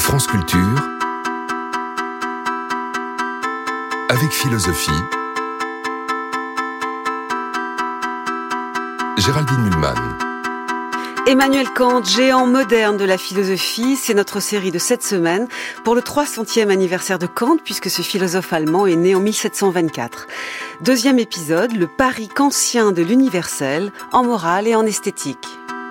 France Culture, avec philosophie, Géraldine Mühlmann. Emmanuel Kant, géant moderne de la philosophie, c'est notre série de cette semaine pour le 300e anniversaire de Kant, puisque ce philosophe allemand est né en 1724. Deuxième épisode, le pari kantien de l'universel, en morale et en esthétique.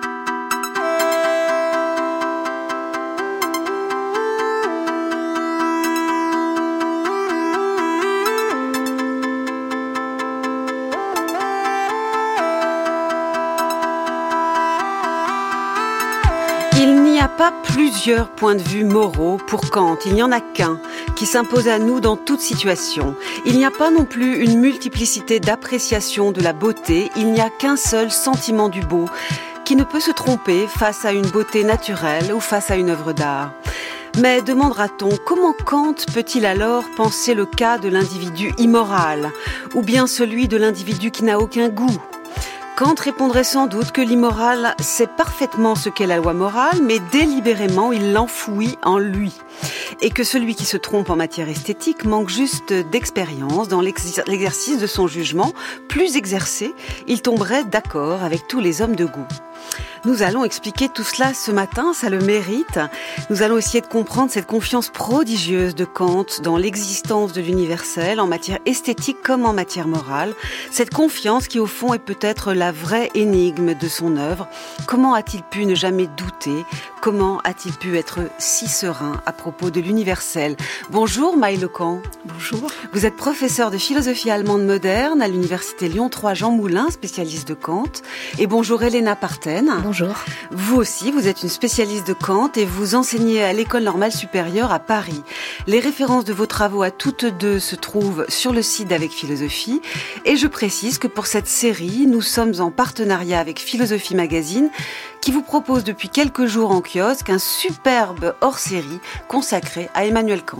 Il n'y a pas plusieurs points de vue moraux pour Kant, il n'y en a qu'un qui s'impose à nous dans toute situation. Il n'y a pas non plus une multiplicité d'appréciation de la beauté, il n'y a qu'un seul sentiment du beau qui ne peut se tromper face à une beauté naturelle ou face à une œuvre d'art. Mais demandera-t-on, comment Kant peut-il alors penser le cas de l'individu immoral, ou bien celui de l'individu qui n'a aucun goût ? Kant répondrait sans doute que l'immoral sait parfaitement ce qu'est la loi morale, mais délibérément il l'enfouit en lui. Et que celui qui se trompe en matière esthétique manque juste d'expérience dans l'exercice de son jugement. Plus exercé, il tomberait d'accord avec tous les hommes de goût. Nous allons expliquer tout cela ce matin, ça le mérite. Nous allons essayer de comprendre cette confiance prodigieuse de Kant dans l'existence de l'universel en matière esthétique comme en matière morale. Cette confiance qui au fond est peut-être la vraie énigme de son œuvre. Comment a-t-il pu ne jamais douter ? Comment a-t-il pu être si serein à propos de l'universel ? Bonjour Maï Lecan. Bonjour. Vous êtes professeur de philosophie allemande moderne à l'université Lyon 3 Jean Moulin, spécialiste de Kant. Et bonjour Elena Parten. Bonjour. Vous aussi, vous êtes une spécialiste de Kant et vous enseignez à l'École normale supérieure à Paris. Les références de vos travaux à toutes deux se trouvent sur le site d'Avec Philosophie. Et je précise que pour cette série, nous sommes en partenariat avec Philosophie Magazine qui vous propose depuis quelques jours en kiosque un superbe hors-série consacré à Emmanuel Kant.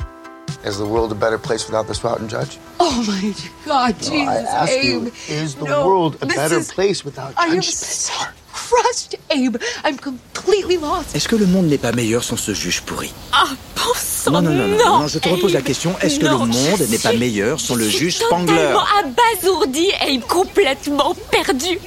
Is the world a better place without the Sprouting Judge? Oh my God, Jesus, I ask Abe. you, is the world a better place without I am Judge so Spencer? crushed, Abe. I'm completely lost. Est-ce que le monde n'est pas meilleur sans ce juge pourri? Ah, bon sang, Non, je te repose la Abe. question. Est-ce que le Non, monde je n'est pas suis- meilleur sans le je suis juge Spangler? totalement abasourdi, Abe, complètement perdu.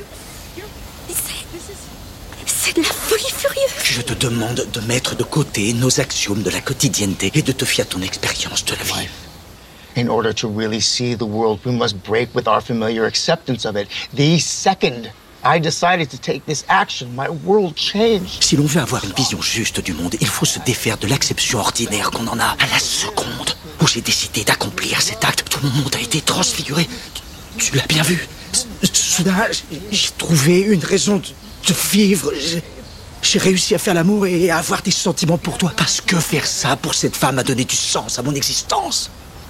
C'est de la folie furieuse. Je te demande de mettre de côté nos axiomes de la quotidienneté et de te fier à ton expérience de la vie. In order to really see the world, we must break with our familiar acceptance of it. The second I decided to take this action, my world changed. Si l'on veut avoir une vision juste du monde, il faut se défaire de l'acception ordinaire qu'on en a à la seconde où j'ai décidé d'accomplir cet acte. Tout mon monde a été transfiguré. Tu l'as bien vu. Soudain, j'ai trouvé une raison de vivre. J'ai réussi à faire l'amour et à avoir des sentiments pour toi. Parce que faire ça pour cette femme a donné du sens à mon existence.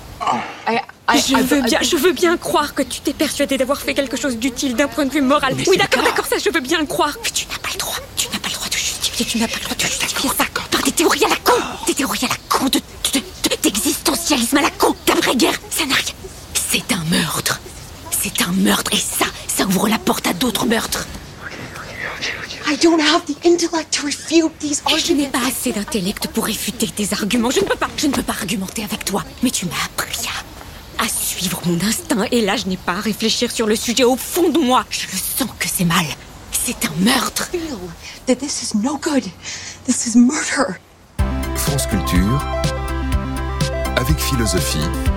Je veux bien croire que tu t'es persuadé d'avoir fait quelque chose d'utile d'un point de vue moral. Mais Oui, c'est d'accord, ça, je veux bien le croire. Mais tu n'as pas le droit. Tu n'as pas le droit de justifier. Tu n'as pas le droit de justifier ça par des théories à la con. Des théories à la con, d'existentialisme à la con, d'après-guerre. Ça n'a rien. C'est un meurtre. C'est un meurtre. Et ça ouvre la porte à d'autres meurtres. I don't have the intellect to refute these Je n'ai arguments. pas assez d'intellect pour réfuter tes arguments. Je ne peux pas argumenter avec toi. Mais tu m'as appris à suivre mon instinct. Et là, je n'ai pas à réfléchir sur le sujet au fond de moi. Je le sens que c'est mal. C'est un meurtre. I feel that this is no good. This is murder. France Culture, avec philosophie,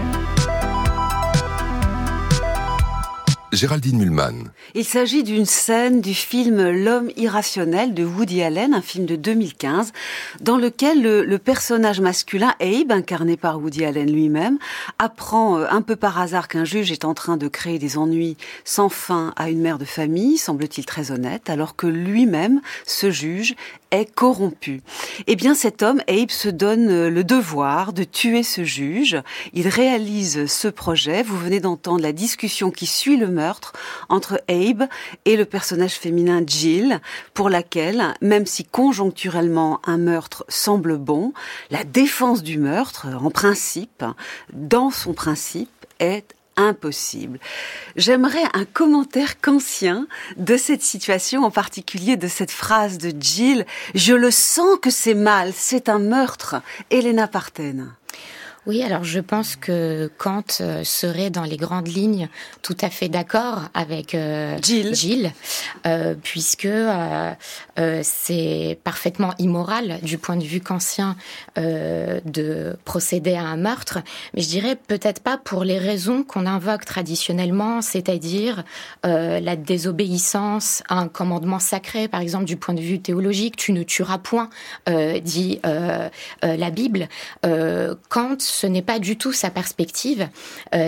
Géraldine Mühlmann. Il s'agit d'une scène du film L'homme irrationnel de Woody Allen, un film de 2015, dans lequel le personnage masculin, Abe, incarné par Woody Allen lui-même, apprend un peu par hasard qu'un juge est en train de créer des ennuis sans fin à une mère de famille, semble-t-il très honnête, alors que lui-même, ce juge, est corrompu. Eh bien, cet homme, Abe, se donne le devoir de tuer ce juge. Il réalise ce projet. Vous venez d'entendre la discussion qui suit le meurtre entre Abe et le personnage féminin Jill, pour laquelle, même si conjoncturellement un meurtre semble bon, la défense du meurtre, en principe, dans son principe, est impossible. J'aimerais un commentaire kantien de cette situation, en particulier de cette phrase de Jill. Je le sens que c'est mal, c'est un meurtre. Elena Partène. Oui, alors je pense que Kant serait dans les grandes lignes tout à fait d'accord avec Jill, puisque c'est parfaitement immoral du point de vue kantien de procéder à un meurtre, mais je dirais peut-être pas pour les raisons qu'on invoque traditionnellement, c'est-à-dire la désobéissance à un commandement sacré, par exemple du point de vue théologique, tu ne tueras point, dit la Bible. Kant, ce n'est pas du tout sa perspective. On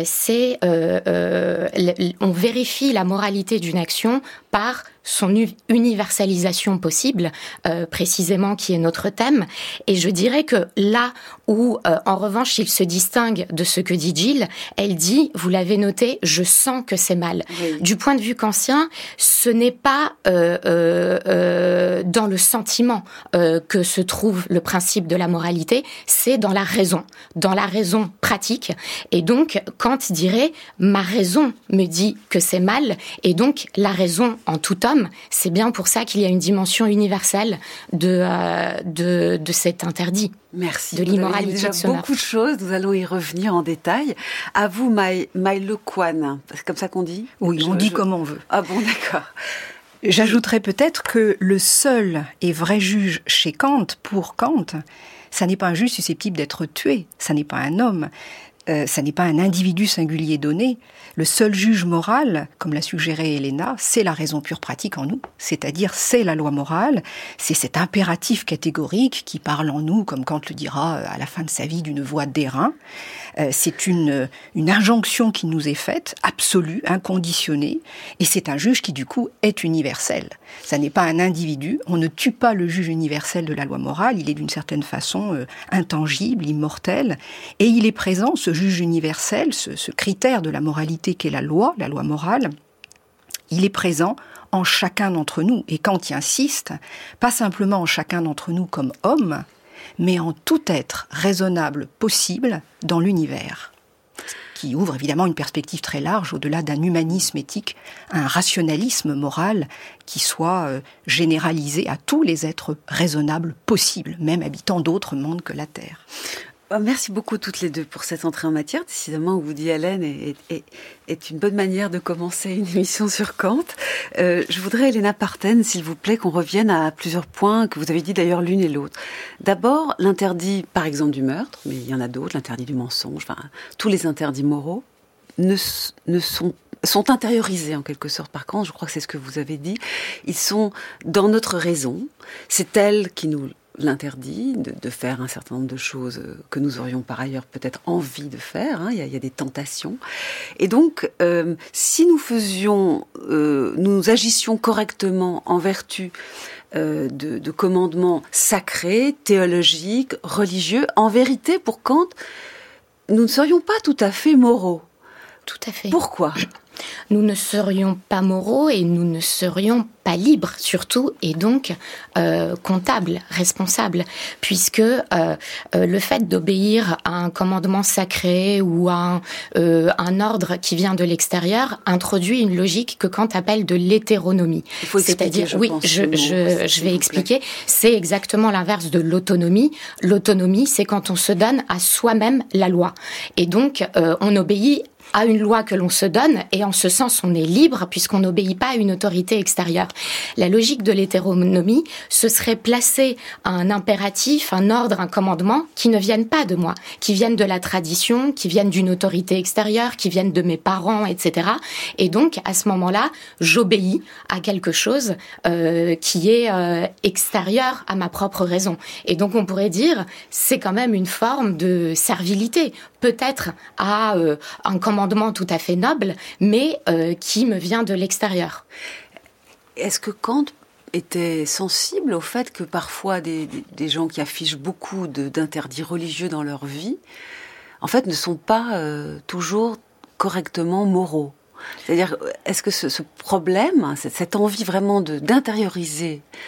vérifie la moralité d'une action par son universalisation possible, précisément qui est notre thème. Et je dirais que là où, en revanche, il se distingue de ce que dit Jill, elle dit, vous l'avez noté, je sens que c'est mal. Oui. Du point de vue kantien, ce n'est pas dans le sentiment que se trouve le principe de la moralité, c'est dans la raison pratique. Et donc, Kant dirait, ma raison me dit que c'est mal, et donc la raison en tout homme. C'est bien pour ça qu'il y a une dimension universelle de cet interdit. Merci. De l'immoralité déjà de ce beaucoup de choses, nous allons y revenir en détail. À vous, Maï Lecoine, c'est comme ça qu'on dit ? Oui, on dit comme on veut. Ah bon, d'accord. J'ajouterais peut-être que le seul et vrai juge chez Kant, pour Kant, ça n'est pas un juge susceptible d'être tué, ça n'est pas un homme. Ça n'est pas un individu singulier donné. Le seul juge moral, comme l'a suggéré Elena, c'est la raison pure pratique en nous. C'est-à-dire, c'est la loi morale, c'est cet impératif catégorique qui parle en nous, comme Kant le dira à la fin de sa vie, d'une voix d'airain. C'est une injonction qui nous est faite, absolue, inconditionnée, et c'est un juge qui, du coup, est universel. Ça n'est pas un individu, on ne tue pas le juge universel de la loi morale, il est d'une certaine façon intangible, immortel, et il est présent, ce juge universel, ce critère de la moralité qu'est la loi morale, il est présent en chacun d'entre nous. Et Kant y insiste, pas simplement en chacun d'entre nous comme homme, mais en tout être raisonnable possible dans l'univers, qui ouvre évidemment une perspective très large au-delà d'un humanisme éthique, un rationalisme moral qui soit généralisé à tous les êtres raisonnables possibles, même habitant d'autres mondes que la Terre. Merci beaucoup toutes les deux pour cette entrée en matière. Décidément, Woody Allen est une bonne manière de commencer une émission sur Kant. Je voudrais, Elena Partène, s'il vous plaît, qu'on revienne à plusieurs points que vous avez dit d'ailleurs l'une et l'autre. D'abord, l'interdit, par exemple, du meurtre, mais il y en a d'autres, l'interdit du mensonge, enfin, tous les interdits moraux sont intériorisés en quelque sorte par Kant. Je crois que c'est ce que vous avez dit. Ils sont dans notre raison. C'est elle qui nous l'interdit de faire un certain nombre de choses que nous aurions par ailleurs peut-être envie de faire. Il y a des tentations. Et donc, si nous agissions correctement en vertu de commandements sacrés, théologiques, religieux, en vérité, pour Kant, nous ne serions pas tout à fait moraux. Tout à fait. Pourquoi ? Nous ne serions pas moraux et nous ne serions pas libres surtout, et donc comptables, responsables, puisque le fait d'obéir à un commandement sacré ou à un ordre qui vient de l'extérieur introduit une logique que Kant appelle de l'hétéronomie. C'est-à-dire, je vais expliquer, c'est exactement l'inverse de l'autonomie. L'autonomie, c'est quand on se donne à soi-même la loi. Et donc, on obéit à une loi que l'on se donne, et en ce sens, on est libre puisqu'on n'obéit pas à une autorité extérieure. La logique de l'hétéronomie, ce serait placer un impératif, un ordre, un commandement qui ne viennent pas de moi, qui viennent de la tradition, qui viennent d'une autorité extérieure, qui viennent de mes parents, etc. Et donc, à ce moment-là, j'obéis à quelque chose qui est extérieur à ma propre raison. Et donc, on pourrait dire, c'est quand même une forme de servilité, peut-être à un commandement tout à fait noble, mais qui me vient de l'extérieur. Est-ce que Kant était sensible au fait que parfois des gens qui affichent beaucoup d'interdits religieux dans leur vie, en fait, ne sont pas toujours correctement moraux ? C'est-à-dire, est-ce que ce problème, cette envie vraiment d'intérioriser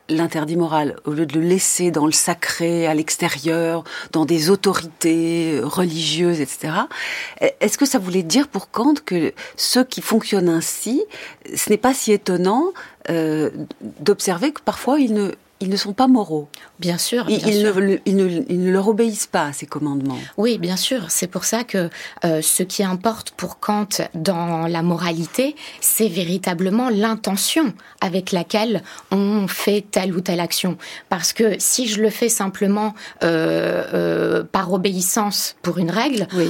l'interdit moral, au lieu de le laisser dans le sacré, à l'extérieur, dans des autorités religieuses, etc., est-ce que ça voulait dire pour Kant que ceux qui fonctionnent ainsi, ce n'est pas si étonnant d'observer que parfois ils ne sont pas moraux. Bien sûr. Ils ne leur obéissent pas à ces commandements. Oui, bien sûr. C'est pour ça que ce qui importe pour Kant dans la moralité, c'est véritablement l'intention avec laquelle on fait telle ou telle action. Parce que si je le fais simplement par obéissance pour une règle, oui.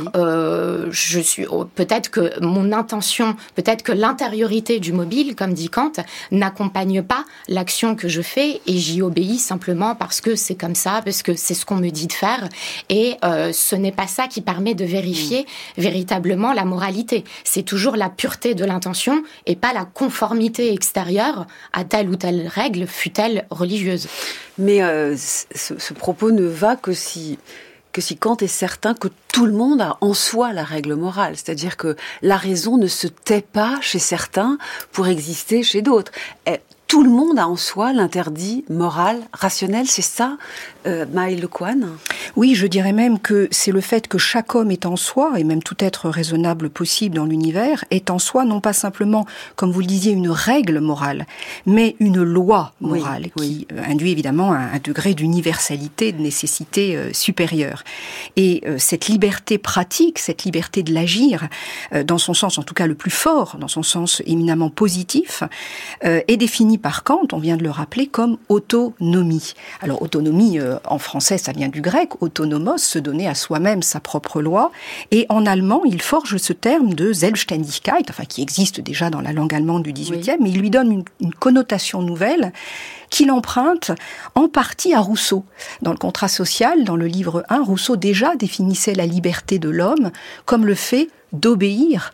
Peut-être que mon intention, peut-être que l'intériorité du mobile, comme dit Kant, n'accompagne pas l'action que je fais et j'y obéis simplement parce que c'est comme ça, parce que c'est ce qu'on me dit de faire. Et ce n'est pas ça qui permet de vérifier véritablement la moralité. C'est toujours la pureté de l'intention et pas la conformité extérieure à telle ou telle règle, fût-elle religieuse. Mais ce propos ne va que si Kant est certain que tout le monde a en soi la règle morale. C'est-à-dire que la raison ne se tait pas chez certains pour exister chez d'autres. Tout le monde a en soi l'interdit moral, rationnel, c'est ça, Maëlle Lecoine ? Oui, je dirais même que c'est le fait que chaque homme est en soi, et même tout être raisonnable possible dans l'univers, est en soi non pas simplement, comme vous le disiez, une règle morale, mais une loi morale, qui induit évidemment un degré d'universalité, de nécessité supérieure. Et cette liberté pratique, cette liberté de l'agir, dans son sens en tout cas le plus fort, dans son sens éminemment positif, est définie par Kant, on vient de le rappeler, comme autonomie. Alors autonomie, en français, ça vient du grec, autonomos, se donner à soi-même sa propre loi, et en allemand, il forge ce terme de Selbstständigkeit, enfin qui existe déjà dans la langue allemande du XVIIIe, mais il lui donne une connotation nouvelle qu'il emprunte en partie à Rousseau. Dans le Contrat social, dans le livre 1, Rousseau déjà définissait la liberté de l'homme comme le fait d'obéir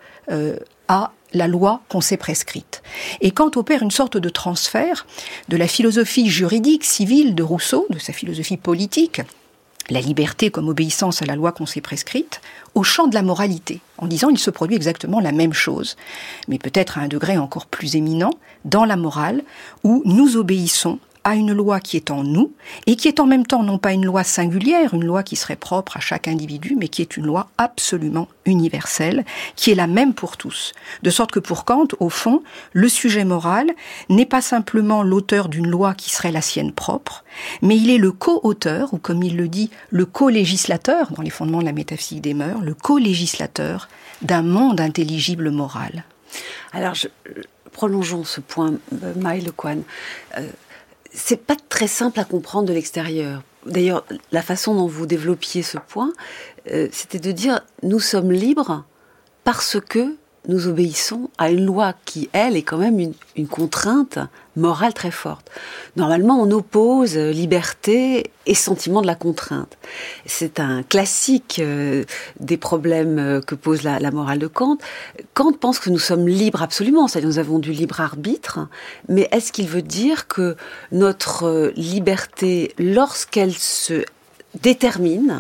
à la loi qu'on s'est prescrite. Et Kant opère une sorte de transfert de la philosophie juridique, civile de Rousseau, de sa philosophie politique, la liberté comme obéissance à la loi qu'on s'est prescrite, au champ de la moralité, en disant il se produit exactement la même chose, mais peut-être à un degré encore plus éminent, dans la morale, où nous obéissons à une loi qui est en nous, et qui est en même temps non pas une loi singulière, une loi qui serait propre à chaque individu, mais qui est une loi absolument universelle, qui est la même pour tous. De sorte que pour Kant, au fond, le sujet moral n'est pas simplement l'auteur d'une loi qui serait la sienne propre, mais il est le co-auteur, ou comme il le dit, le co-législateur, dans les fondements de la métaphysique des mœurs, le co-législateur d'un monde intelligible moral. Alors, prolongeons ce point, Maëlle Lecoine. C'est pas très simple à comprendre de l'extérieur. D'ailleurs, la façon dont vous développiez ce point, c'était de dire nous sommes libres parce que nous obéissons à une loi qui, elle, est quand même une contrainte morale très forte. Normalement, on oppose liberté et sentiment de la contrainte. C'est un classique des problèmes que pose la morale de Kant. Kant pense que nous sommes libres absolument, c'est-à-dire nous avons du libre arbitre, mais est-ce qu'il veut dire que notre liberté, lorsqu'elle se détermine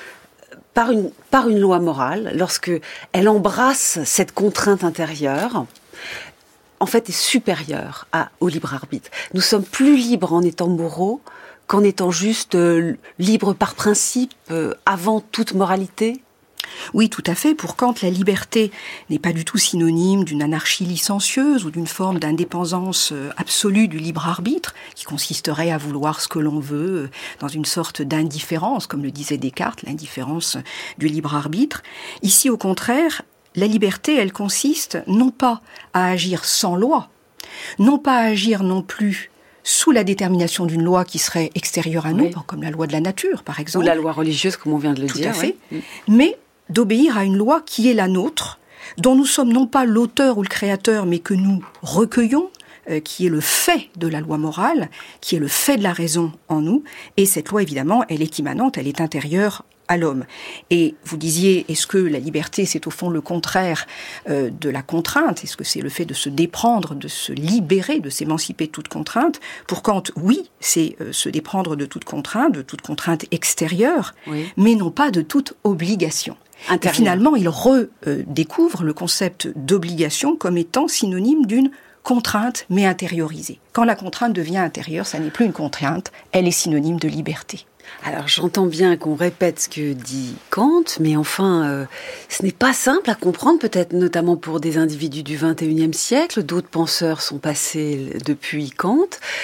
par une loi morale, lorsque elle embrasse cette contrainte intérieure, en fait est supérieure au libre arbitre. Nous sommes plus libres en étant moraux qu'en étant juste libres par principe, avant toute moralité. Oui, tout à fait. Pour Kant, la liberté n'est pas du tout synonyme d'une anarchie licencieuse ou d'une forme d'indépendance absolue du libre arbitre, qui consisterait à vouloir ce que l'on veut, dans une sorte d'indifférence, comme le disait Descartes, l'indifférence du libre arbitre. Ici, au contraire, la liberté, elle consiste non pas à agir sans loi, non pas à agir non plus sous la détermination d'une loi qui serait extérieure à nous, comme la loi de la nature, par exemple. Ou la loi religieuse, comme on vient de le dire. Tout à fait. Mais d'obéir à une loi qui est la nôtre, dont nous sommes non pas l'auteur ou le créateur, mais que nous recueillons, qui est le fait de la loi morale, qui est le fait de la raison en nous. Et cette loi, évidemment, elle est immanente, elle est intérieure à l'homme. Et vous disiez, est-ce que la liberté, c'est au fond le contraire de la contrainte ? Est-ce que c'est le fait de se déprendre, de se libérer, de s'émanciper de toute contrainte ? Pour Kant, oui, c'est se déprendre de toute contrainte extérieure, mais non pas de toute obligation. Et finalement, il redécouvre le concept d'obligation comme étant synonyme d'une contrainte, mais intériorisée. Quand la contrainte devient intérieure, ça n'est plus une contrainte, elle est synonyme de liberté. Alors j'entends bien qu'on répète ce que dit Kant, mais enfin, ce n'est pas simple à comprendre, peut-être notamment pour des individus du XXIe siècle. D'autres penseurs sont passés depuis Kant.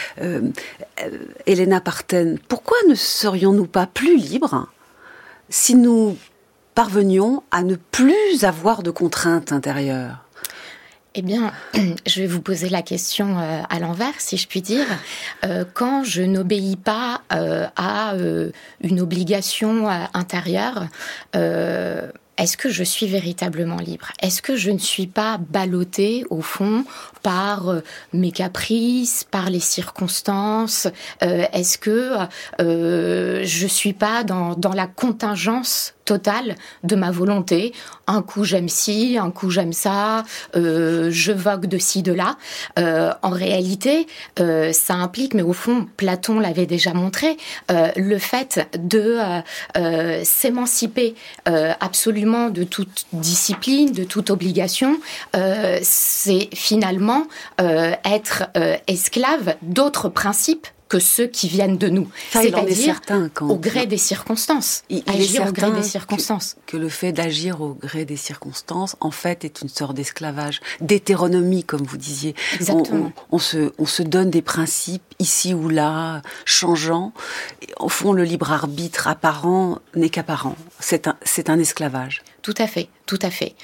Helena Parten, pourquoi ne serions-nous pas plus libres si nous parvenions à ne plus avoir de contraintes intérieures ? Eh bien, je vais vous poser la question à l'envers, si je puis dire. Quand je n'obéis pas à une obligation intérieure, est-ce que je suis véritablement libre ? Est-ce que je ne suis pas ballottée, au fond, par mes caprices, par les circonstances ? Est-ce que je ne suis pas dans la contingence totale de ma volonté ? Un coup j'aime ci, un coup j'aime ça, je vogue de ci, de là. En réalité, ça implique, mais au fond, Platon l'avait déjà montré, le fait de s'émanciper absolument de toute discipline, de toute obligation, c'est finalement être esclave d'autres principes que ceux qui viennent de nous. C'est-à-dire au gré des circonstances. Agir au gré des circonstances. Que le fait d'agir au gré des circonstances, en fait, est une sorte d'esclavage, d'hétéronomie, comme vous disiez. Exactement. On se donne des principes, ici ou là, changeants. Et au fond, le libre arbitre apparent n'est qu'apparent. C'est un esclavage. Tout à fait, tout à fait.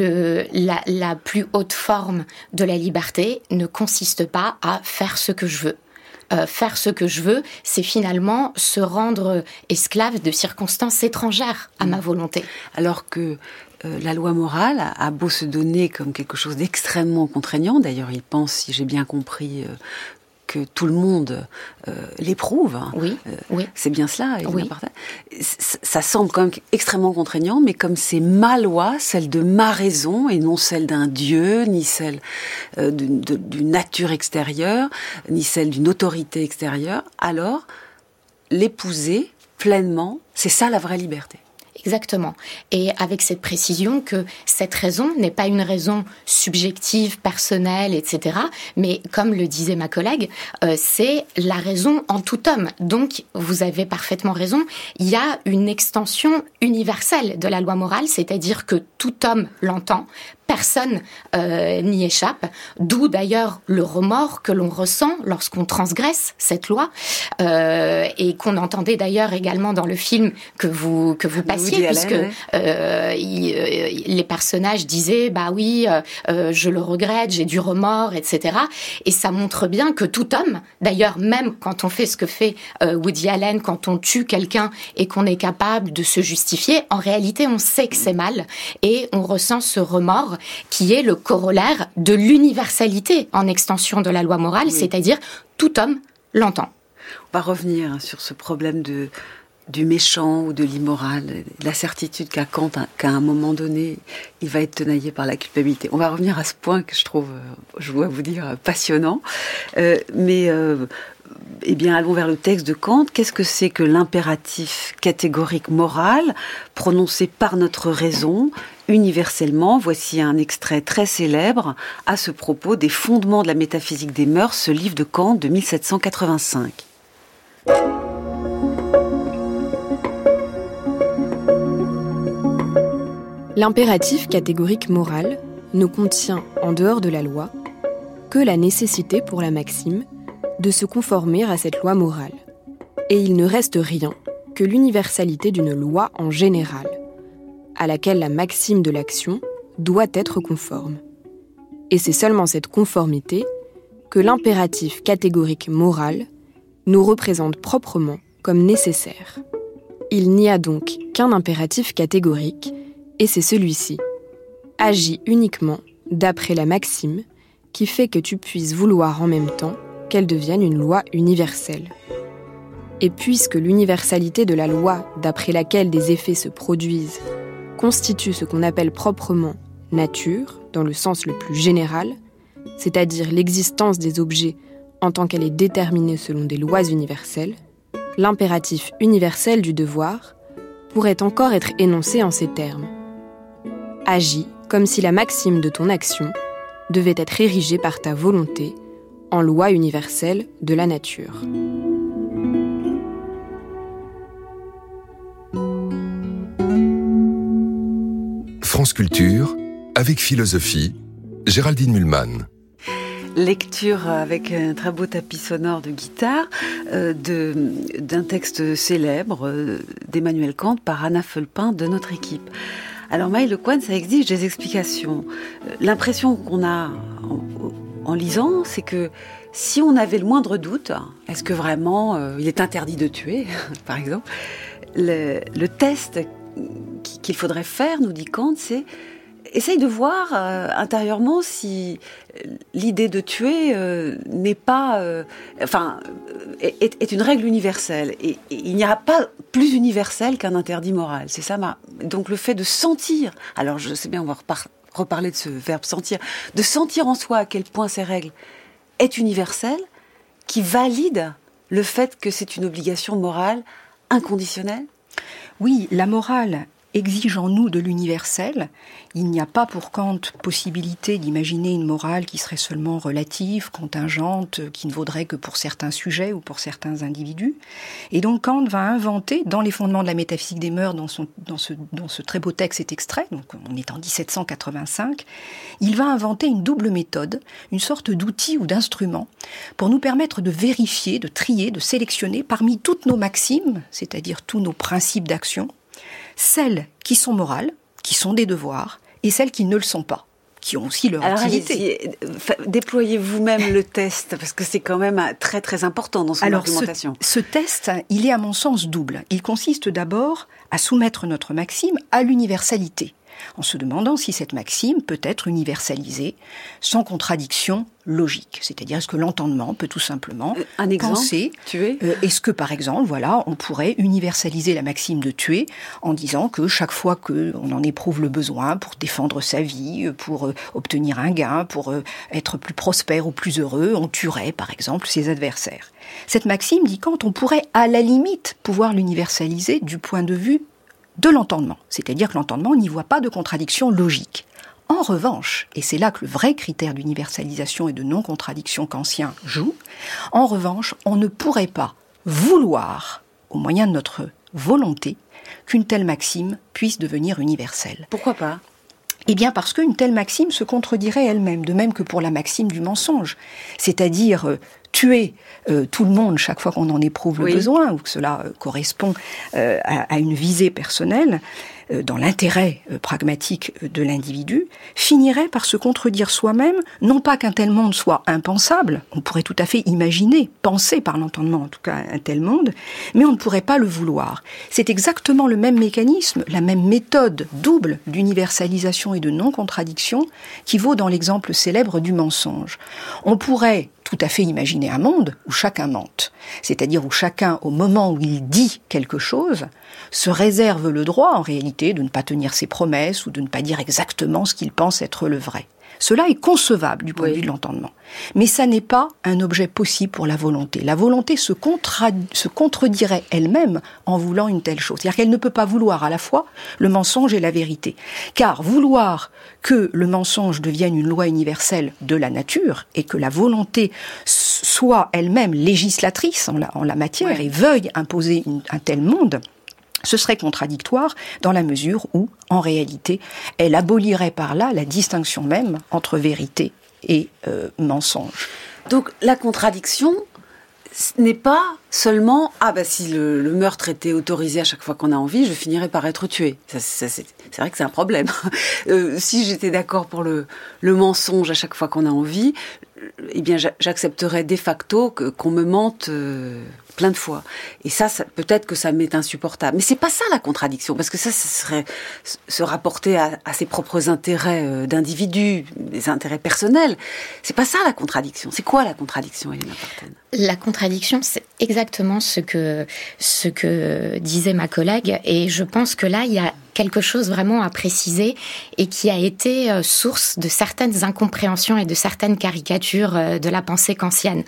La plus haute forme de la liberté ne consiste pas à faire ce que je veux. Faire ce que je veux, c'est finalement se rendre esclave de circonstances étrangères à ma volonté. Alors que la loi morale a beau se donner comme quelque chose d'extrêmement contraignant, d'ailleurs il pense, si j'ai bien compris, que tout le monde l'éprouve. Oui, oui. C'est bien cela. Oui. Ça semble quand même extrêmement contraignant, mais comme c'est ma loi, celle de ma raison, et non celle d'un dieu, ni celle d'une nature extérieure, ni celle d'une autorité extérieure, alors l'épouser pleinement, c'est ça la vraie liberté. Exactement. Et avec cette précision que cette raison n'est pas une raison subjective, personnelle, etc. Mais comme le disait ma collègue, c'est la raison en tout homme. Donc, vous avez parfaitement raison. Il y a une extension universelle de la loi morale, c'est-à-dire que tout homme l'entend. Personne n'y échappe, d'où d'ailleurs le remords que l'on ressent lorsqu'on transgresse cette loi et qu'on entendait d'ailleurs également dans le film que vous passiez, puisque les personnages disaient bah oui, je le regrette, j'ai du remords, etc. Et ça montre bien que tout homme, d'ailleurs même quand on fait ce que fait Woody Allen, quand on tue quelqu'un et qu'on est capable de se justifier, en réalité on sait que c'est mal et on ressent ce remords qui est le corollaire de l'universalité en extension de la loi morale, oui. C'est-à-dire tout homme l'entend. On va revenir sur ce problème du méchant ou de l'immoral, la certitude qu'à Kant, qu'à un moment donné, il va être tenaillé par la culpabilité. On va revenir à ce point que je trouve, je dois vous dire, passionnant. Eh bien, allons vers le texte de Kant. Qu'est-ce que c'est que l'impératif catégorique moral prononcé par notre raison universellement? Voici un extrait très célèbre à ce propos des fondements de la métaphysique des mœurs, ce livre de Kant de 1785. L'impératif catégorique moral ne contient, en dehors de la loi, que la nécessité pour la maxime de se conformer à cette loi morale. Et il ne reste rien que l'universalité d'une loi en général, à laquelle la maxime de l'action doit être conforme. Et c'est seulement cette conformité que l'impératif catégorique moral nous représente proprement comme nécessaire. Il n'y a donc qu'un impératif catégorique, et c'est celui-ci. Agis uniquement d'après la maxime qui fait que tu puisses vouloir en même temps qu'elle devienne une loi universelle. Et puisque l'universalité de la loi d'après laquelle des effets se produisent constitue ce qu'on appelle proprement nature, dans le sens le plus général, c'est-à-dire l'existence des objets en tant qu'elle est déterminée selon des lois universelles, l'impératif universel du devoir pourrait encore être énoncé en ces termes. Agis comme si la maxime de ton action devait être érigée par ta volonté en loi universelle de la nature. France Culture, avec philosophie, Géraldine Mühlmann. Lecture avec un très beau tapis sonore de guitare d'un texte célèbre d'Emmanuel Kant par Anna Fulpin de notre équipe. Alors Maëlle Lecoine, ça exige des explications. L'impression qu'on a en lisant, c'est que si on avait le moindre doute, est-ce que vraiment il est interdit de tuer, par exemple, le test qu'il faudrait faire, nous dit Kant, c'est essaye de voir intérieurement si l'idée de tuer n'est pas, est une règle universelle. Et il n'y a pas plus universel qu'un interdit moral. C'est ça. Donc le fait de sentir. Alors je sais bien, on va reparler de ce verbe sentir, de sentir en soi à quel point ces règles est universelle, qui valide le fait que c'est une obligation morale inconditionnelle. Oui, la morale exige en nous de l'universel. Il n'y a pas pour Kant possibilité d'imaginer une morale qui serait seulement relative, contingente, qui ne vaudrait que pour certains sujets ou pour certains individus. Et donc Kant va inventer, dans les fondements de la métaphysique des mœurs, dans ce très beau texte est extrait, donc on est en 1785, il va inventer une double méthode, une sorte d'outil ou d'instrument pour nous permettre de vérifier, de trier, de sélectionner parmi toutes nos maximes, c'est-à-dire tous nos principes d'action, celles qui sont morales, qui sont des devoirs, et celles qui ne le sont pas, qui ont aussi leur utilité. Déployez vous-même le test, parce que c'est quand même très très important dans son argumentation. Ce test, il est à mon sens double. Il consiste d'abord à soumettre notre maxime à l'universalité, en se demandant si cette maxime peut être universalisée sans contradiction logique. C'est-à-dire, est-ce que l'entendement peut tout simplement penser... tuer est-ce que, par exemple, voilà, on pourrait universaliser la maxime de tuer en disant que chaque fois qu'on en éprouve le besoin pour défendre sa vie, pour obtenir un gain, pour être plus prospère ou plus heureux, on tuerait, par exemple, ses adversaires. Cette maxime, dit Kant, on pourrait à la limite pouvoir l'universaliser du point de vue de l'entendement. C'est-à-dire que l'entendement n'y voit pas de contradiction logique. En revanche, et c'est là que le vrai critère d'universalisation et de non-contradiction kantien joue, en revanche, on ne pourrait pas vouloir, au moyen de notre volonté, qu'une telle maxime puisse devenir universelle. Pourquoi pas ? Eh bien parce qu'une telle maxime se contredirait elle-même, de même que pour la maxime du mensonge. C'est-à-dire tuer tout le monde chaque fois qu'on en éprouve le besoin, ou que cela correspond à une visée personnelle, dans l'intérêt pragmatique de l'individu, finirait par se contredire soi-même, non pas qu'un tel monde soit impensable, on pourrait tout à fait imaginer, penser par l'entendement en tout cas un tel monde, mais on ne pourrait pas le vouloir. C'est exactement le même mécanisme, la même méthode double d'universalisation et de non-contradiction qui vaut dans l'exemple célèbre du mensonge. On pourrait tout à fait imaginer un monde où chacun mente, c'est-à-dire où chacun, au moment où il dit quelque chose, se réserve le droit, en réalité, de ne pas tenir ses promesses ou de ne pas dire exactement ce qu'il pense être le vrai. Cela est concevable du point de vue de l'entendement. Mais ça n'est pas un objet possible pour la volonté. La volonté se contredirait elle-même en voulant une telle chose. C'est-à-dire qu'elle ne peut pas vouloir à la fois le mensonge et la vérité. Car vouloir que le mensonge devienne une loi universelle de la nature et que la volonté soit elle-même législatrice en la matière et veuille imposer un tel monde, ce serait contradictoire dans la mesure où, en réalité, elle abolirait par là la distinction même entre vérité et mensonge. Donc la contradiction, ce n'est pas seulement si le meurtre était autorisé à chaque fois qu'on a envie, je finirais par être tué. C'est vrai que c'est un problème. Si j'étais d'accord pour le mensonge à chaque fois qu'on a envie, eh bien j'accepterais de facto qu'on me mente plein de fois. Et ça peut-être que ça m'est insupportable. Mais c'est pas ça la contradiction, parce que ça serait se rapporter à ses propres intérêts d'individu, des intérêts personnels. C'est pas ça la contradiction. C'est quoi la contradiction, Elena Partène ? La contradiction, c'est exactement ce que disait ma collègue, et je pense que là, il y a quelque chose vraiment à préciser et qui a été source de certaines incompréhensions et de certaines caricatures de la pensée kantienne.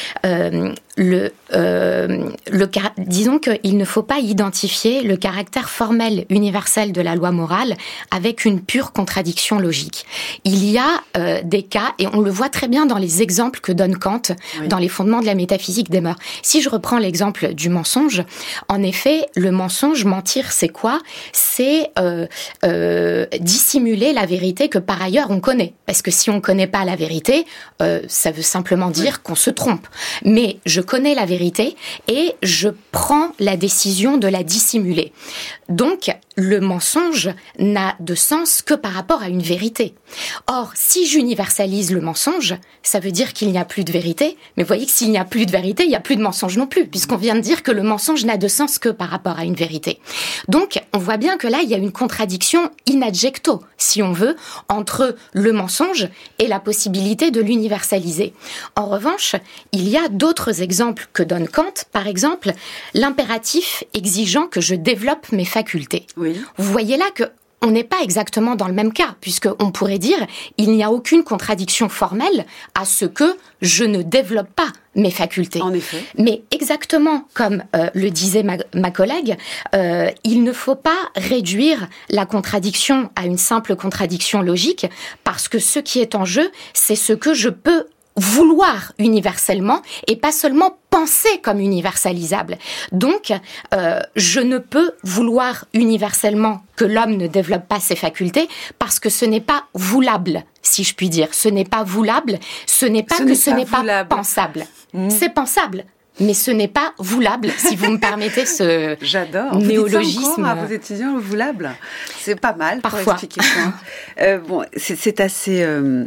Disons qu'il ne faut pas identifier le caractère formel universel de la loi morale avec une pure contradiction logique. Il y a des cas, et on le voit très bien dans les exemples que donne Kant dans les fondements de la métaphysique des mœurs. Si je reprends l'exemple du mensonge, en effet, le mensonge, mentir, c'est quoi ? C'est dissimuler la vérité que par ailleurs on connaît. Parce que si on ne connaît pas la vérité, ça veut simplement dire qu'on se trompe. Mais je connais la vérité et je prends la décision de la dissimuler. Donc, le mensonge n'a de sens que par rapport à une vérité. Or, si j'universalise le mensonge, ça veut dire qu'il n'y a plus de vérité. Mais vous voyez que s'il n'y a plus de vérité, il n'y a plus de mensonge non plus, puisqu'on vient de dire que le mensonge n'a de sens que par rapport à une vérité. Donc, on voit bien que là, il y a une contradiction in adjecto, si on veut, entre le mensonge et la possibilité de l'universaliser. En revanche, il y a d'autres exemples que donne Kant. Par exemple, l'impératif exigeant que je développe mes facultés. Oui. Vous voyez là que on n'est pas exactement dans le même cas, puisqu'on pourrait dire il n'y a aucune contradiction formelle à ce que je ne développe pas mes facultés. En effet. Mais exactement comme le disait ma collègue, il ne faut pas réduire la contradiction à une simple contradiction logique, parce que ce qui est en jeu, c'est ce que je peux vouloir universellement et pas seulement penser comme universalisable. Donc, je ne peux vouloir universellement que l'homme ne développe pas ses facultés parce que ce n'est pas voulable, si je puis dire. Ce n'est pas voulable, ce n'est pas pas pensable. C'est pensable. Mais ce n'est pas voulable, si vous me permettez ce néologisme. Vous dites ça encore à vos étudiants, voulable. C'est pas mal pour expliquer ça. Bon, c'est assez...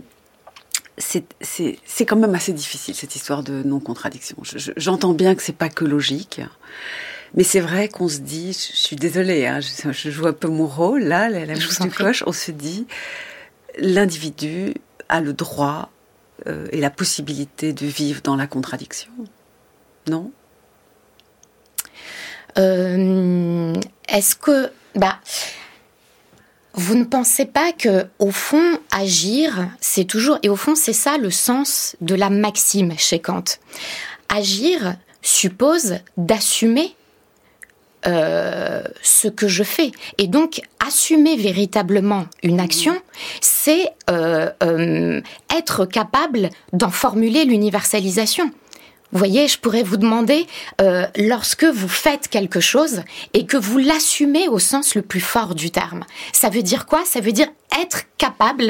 C'est quand même assez difficile, cette histoire de non-contradiction. J'entends bien que c'est pas que logique, mais c'est vrai qu'on se dit, je suis désolée, hein, je joue un peu mon rôle, là, la mouche du coche, on se dit, l'individu a le droit et la possibilité de vivre dans la contradiction, non ? Est-ce que... Vous ne pensez pas que, au fond, agir, c'est toujours... Et au fond, c'est ça le sens de la maxime chez Kant. Agir suppose d'assumer ce que je fais. Et donc, assumer véritablement une action, c'est être capable d'en formuler l'universalisation. Vous voyez, je pourrais vous demander, lorsque vous faites quelque chose et que vous l'assumez au sens le plus fort du terme, ça veut dire quoi ? Ça veut dire être capable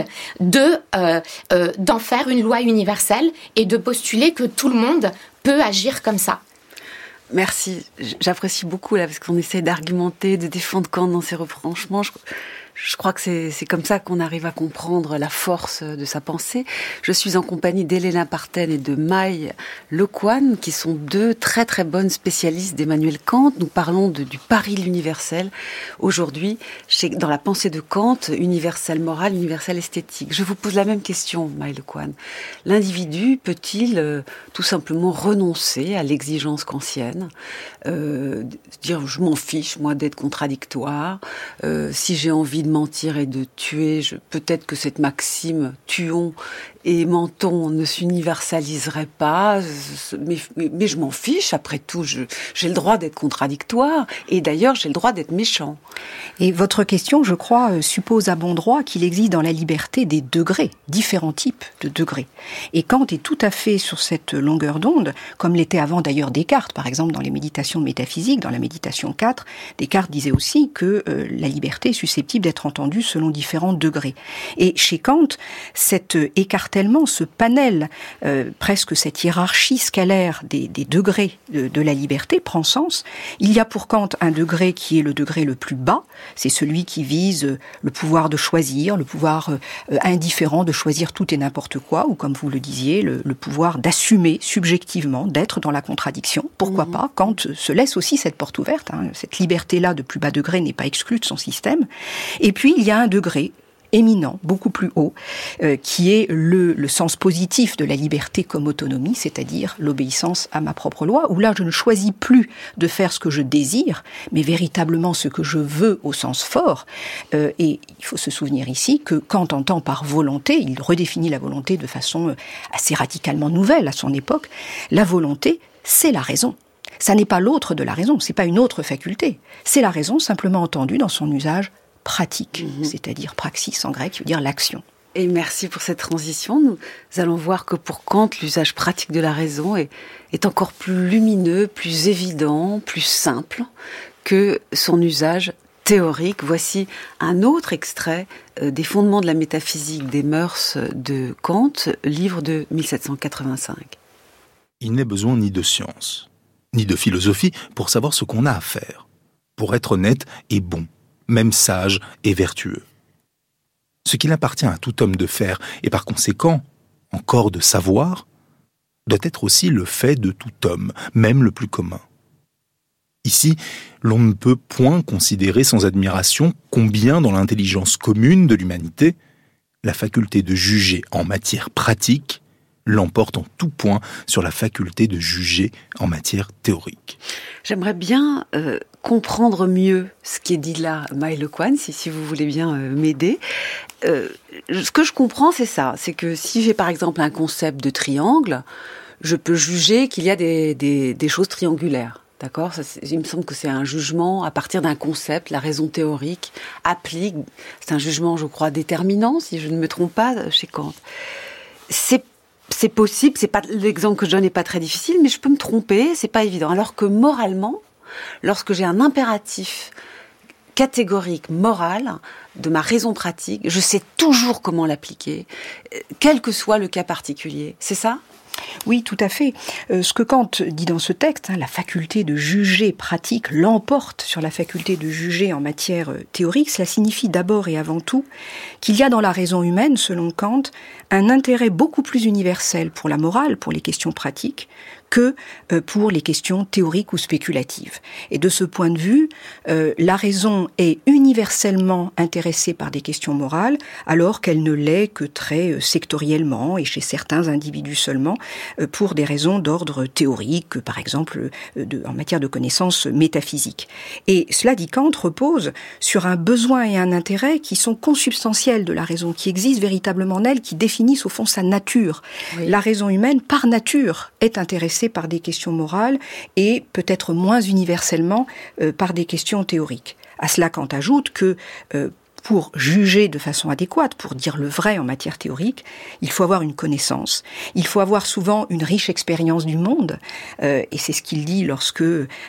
d'en faire une loi universelle et de postuler que tout le monde peut agir comme ça. Merci, j'apprécie beaucoup là, parce qu'on essaie d'argumenter, de défendre Kant dans ses retranchements. Je crois que c'est comme ça qu'on arrive à comprendre la force de sa pensée. Je suis en compagnie d'Elena Parthen et de Mai Lequan, qui sont deux très très bonnes spécialistes d'Emmanuel Kant. Nous parlons du pari de l'universel aujourd'hui, dans la pensée de Kant, universel moral, universel esthétique. Je vous pose la même question, Mai Lequan. L'individu peut-il tout simplement renoncer à l'exigence kantienne, dire je m'en fiche moi d'être contradictoire, si j'ai envie de mentir et de tuer, peut-être que cette maxime tuons et mentons ne s'universaliserait pas, mais je m'en fiche, après tout, j'ai le droit d'être contradictoire, et d'ailleurs j'ai le droit d'être méchant. Et votre question, je crois, suppose à bon droit qu'il existe dans la liberté des degrés, différents types de degrés. Et Kant est tout à fait sur cette longueur d'onde, comme l'était avant d'ailleurs Descartes, par exemple dans les méditations métaphysiques, dans la méditation 4, Descartes disait aussi que la liberté est susceptible d'être entendue selon différents degrés. Et chez Kant, cet écartèlement, ce panel, presque cette hiérarchie scalaire des degrés de la liberté prend sens. Il y a pour Kant un degré qui est le degré le plus bas, c'est celui qui vise le pouvoir de choisir, le pouvoir indifférent de choisir tout et n'importe quoi, ou comme vous le disiez, le pouvoir d'assumer subjectivement, d'être dans la contradiction. Pourquoi pas ? Kant se laisse aussi cette porte ouverte, hein. Cette liberté-là de plus bas degré n'est pas exclue de son système. Et puis il y a un degré éminent, beaucoup plus haut, qui est le sens positif de la liberté comme autonomie, c'est-à-dire l'obéissance à ma propre loi, où là je ne choisis plus de faire ce que je désire, mais véritablement ce que je veux au sens fort. Et il faut se souvenir ici que Kant entend par volonté, il redéfinit la volonté de façon assez radicalement nouvelle à son époque, la volonté, c'est la raison. Ça n'est pas l'autre de la raison, c'est pas une autre faculté. C'est la raison simplement entendue dans son usage pratique, c'est-à-dire praxis en grec, qui veut dire l'action. Et merci pour cette transition. Nous allons voir que pour Kant, l'usage pratique de la raison est encore plus lumineux, plus évident, plus simple que son usage théorique. Voici un autre extrait des Fondements de la métaphysique des mœurs de Kant, livre de 1785. Il n'est besoin ni de science, ni de philosophie pour savoir ce qu'on a à faire, pour être honnête et bon, même sage et vertueux. Ce qu'il appartient à tout homme de faire, et par conséquent, encore de savoir, doit être aussi le fait de tout homme, même le plus commun. Ici, l'on ne peut point considérer sans admiration combien dans l'intelligence commune de l'humanité, la faculté de juger en matière pratique l'emporte en tout point sur la faculté de juger en matière théorique. J'aimerais bien comprendre mieux ce qui est dit là, Maëlle Coine, si vous voulez bien m'aider. Ce que je comprends, c'est ça. C'est que si j'ai par exemple un concept de triangle, je peux juger qu'il y a des choses triangulaires. D'accord ? Il me semble que c'est un jugement à partir d'un concept, la raison théorique applique. C'est un jugement, je crois, déterminant, si je ne me trompe pas, chez Kant. C'est possible, c'est pas, l'exemple que je donne n'est pas très difficile, mais je peux me tromper, c'est pas évident. Alors que moralement, lorsque j'ai un impératif catégorique, moral, de ma raison pratique, je sais toujours comment l'appliquer, quel que soit le cas particulier. C'est ça ? Oui, tout à fait. Ce que Kant dit dans ce texte, la faculté de juger pratique l'emporte sur la faculté de juger en matière théorique, cela signifie d'abord et avant tout qu'il y a dans la raison humaine, selon Kant, un intérêt beaucoup plus universel pour la morale, pour les questions pratiques, que pour les questions théoriques ou spéculatives. Et de ce point de vue, la raison est universellement intéressée par des questions morales, alors qu'elle ne l'est que très sectoriellement et chez certains individus seulement, pour des raisons d'ordre théorique, par exemple en matière de connaissances métaphysiques. Et cela, dit Kant, repose sur un besoin et un intérêt qui sont consubstantiels de la raison, qui existent véritablement en elle, qui définissent au fond sa nature. Oui. La raison humaine, par nature, est intéressée par des questions morales et peut-être moins universellement par des questions théoriques. À cela, Kant ajoute que pour juger de façon adéquate, pour dire le vrai en matière théorique, il faut avoir une connaissance, il faut avoir souvent une riche expérience du monde, et c'est ce qu'il dit lorsque,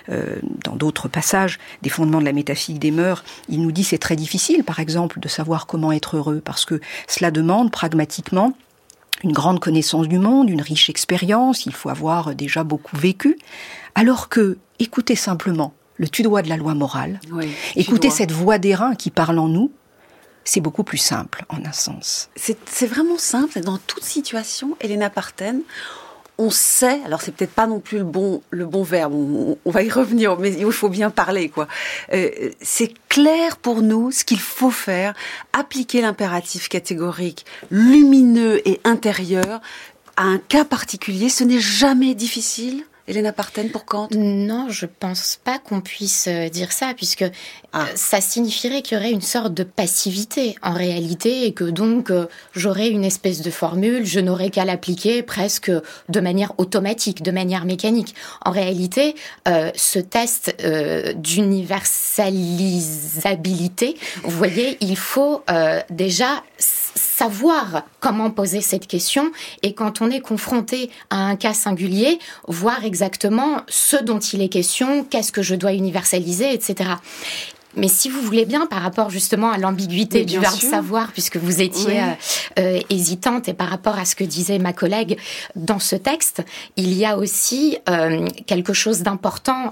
dans d'autres passages des Fondements de la métaphysique des mœurs, il nous dit c'est très difficile, par exemple, de savoir comment être heureux, parce que cela demande pragmatiquement une grande connaissance du monde, une riche expérience, il faut avoir déjà beaucoup vécu, alors que, écoutez simplement le tu-dois de la loi morale, oui, écoutez cette voix d'airain qui parle en nous, c'est beaucoup plus simple, en un sens. C'est vraiment simple, dans toute situation, Elena Partène, on sait, alors c'est peut-être pas non plus le bon verbe, on va y revenir, mais il faut bien parler, quoi. C'est clair pour nous ce qu'il faut faire, appliquer l'impératif catégorique, lumineux et intérieur, à un cas particulier, ce n'est jamais difficile. Elena Partène, pour Kant ? Non, je pense pas qu'on puisse dire ça, puisque ça signifierait qu'il y aurait une sorte de passivité en réalité, et que donc j'aurais une espèce de formule, je n'aurais qu'à l'appliquer presque de manière automatique, de manière mécanique. En réalité, ce test d'universalisabilité, vous voyez, il faut déjà savoir comment poser cette question, et quand on est confronté à un cas singulier, voir exactement ce dont il est question, qu'est-ce que je dois universaliser, etc. Mais si vous voulez bien, par rapport justement à l'ambiguïté du verbe savoir, puisque vous étiez hésitante, et par rapport à ce que disait ma collègue dans ce texte, il y a aussi quelque chose d'important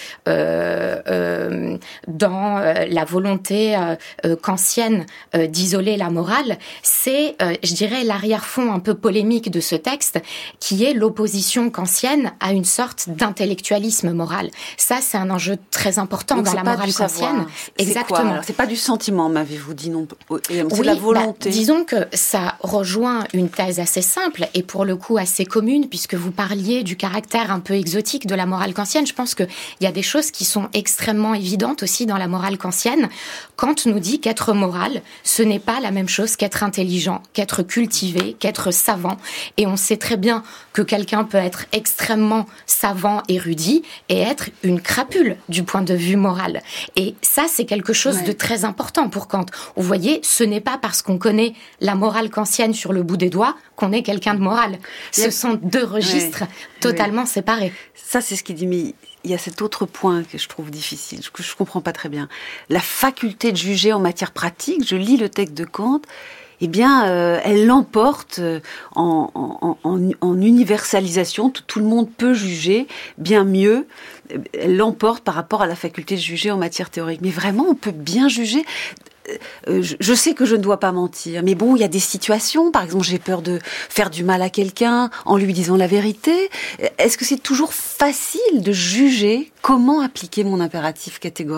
dans la volonté kantienne d'isoler la morale. C'est, je dirais, l'arrière-fond un peu polémique de ce texte, qui est l'opposition kantienne à une sorte d'intellectualisme moral. Ça, c'est un enjeu très important dans la morale kantienne. Exactement. C'est pas du sentiment, m'avez-vous dit, non? C'est de la volonté. Disons que ça rejoint une thèse assez simple et pour le coup assez commune, puisque vous parliez du caractère un peu exotique de la morale kantienne. Je pense qu'il y a des choses qui sont extrêmement évidentes aussi dans la morale kantienne. Kant nous dit qu'être moral, ce n'est pas la même chose qu'être intelligent, qu'être cultivé, qu'être savant. Et on sait très bien que quelqu'un peut être extrêmement savant, érudit, et être une crapule du point de vue moral. Et ça, c'est quelque chose de très important pour Kant. Vous voyez, ce n'est pas parce qu'on connaît la morale kantienne sur le bout des doigts qu'on est quelqu'un de moral. Ce sont deux registres totalement séparés. Ça, c'est ce qu'il dit, mais il y a cet autre point que je trouve difficile, que je comprends pas très bien. La faculté de juger en matière pratique, je lis le texte de Kant, eh bien, elle l'emporte en universalisation. Tout le monde peut juger bien mieux. Elle l'emporte par rapport à la faculté de juger en matière théorique. Mais vraiment, on peut bien juger. Je sais que je ne dois pas mentir, mais bon, il y a des situations, par exemple, j'ai peur de faire du mal à quelqu'un en lui disant la vérité. Est-ce que c'est toujours facile de juger comment appliquer mon impératif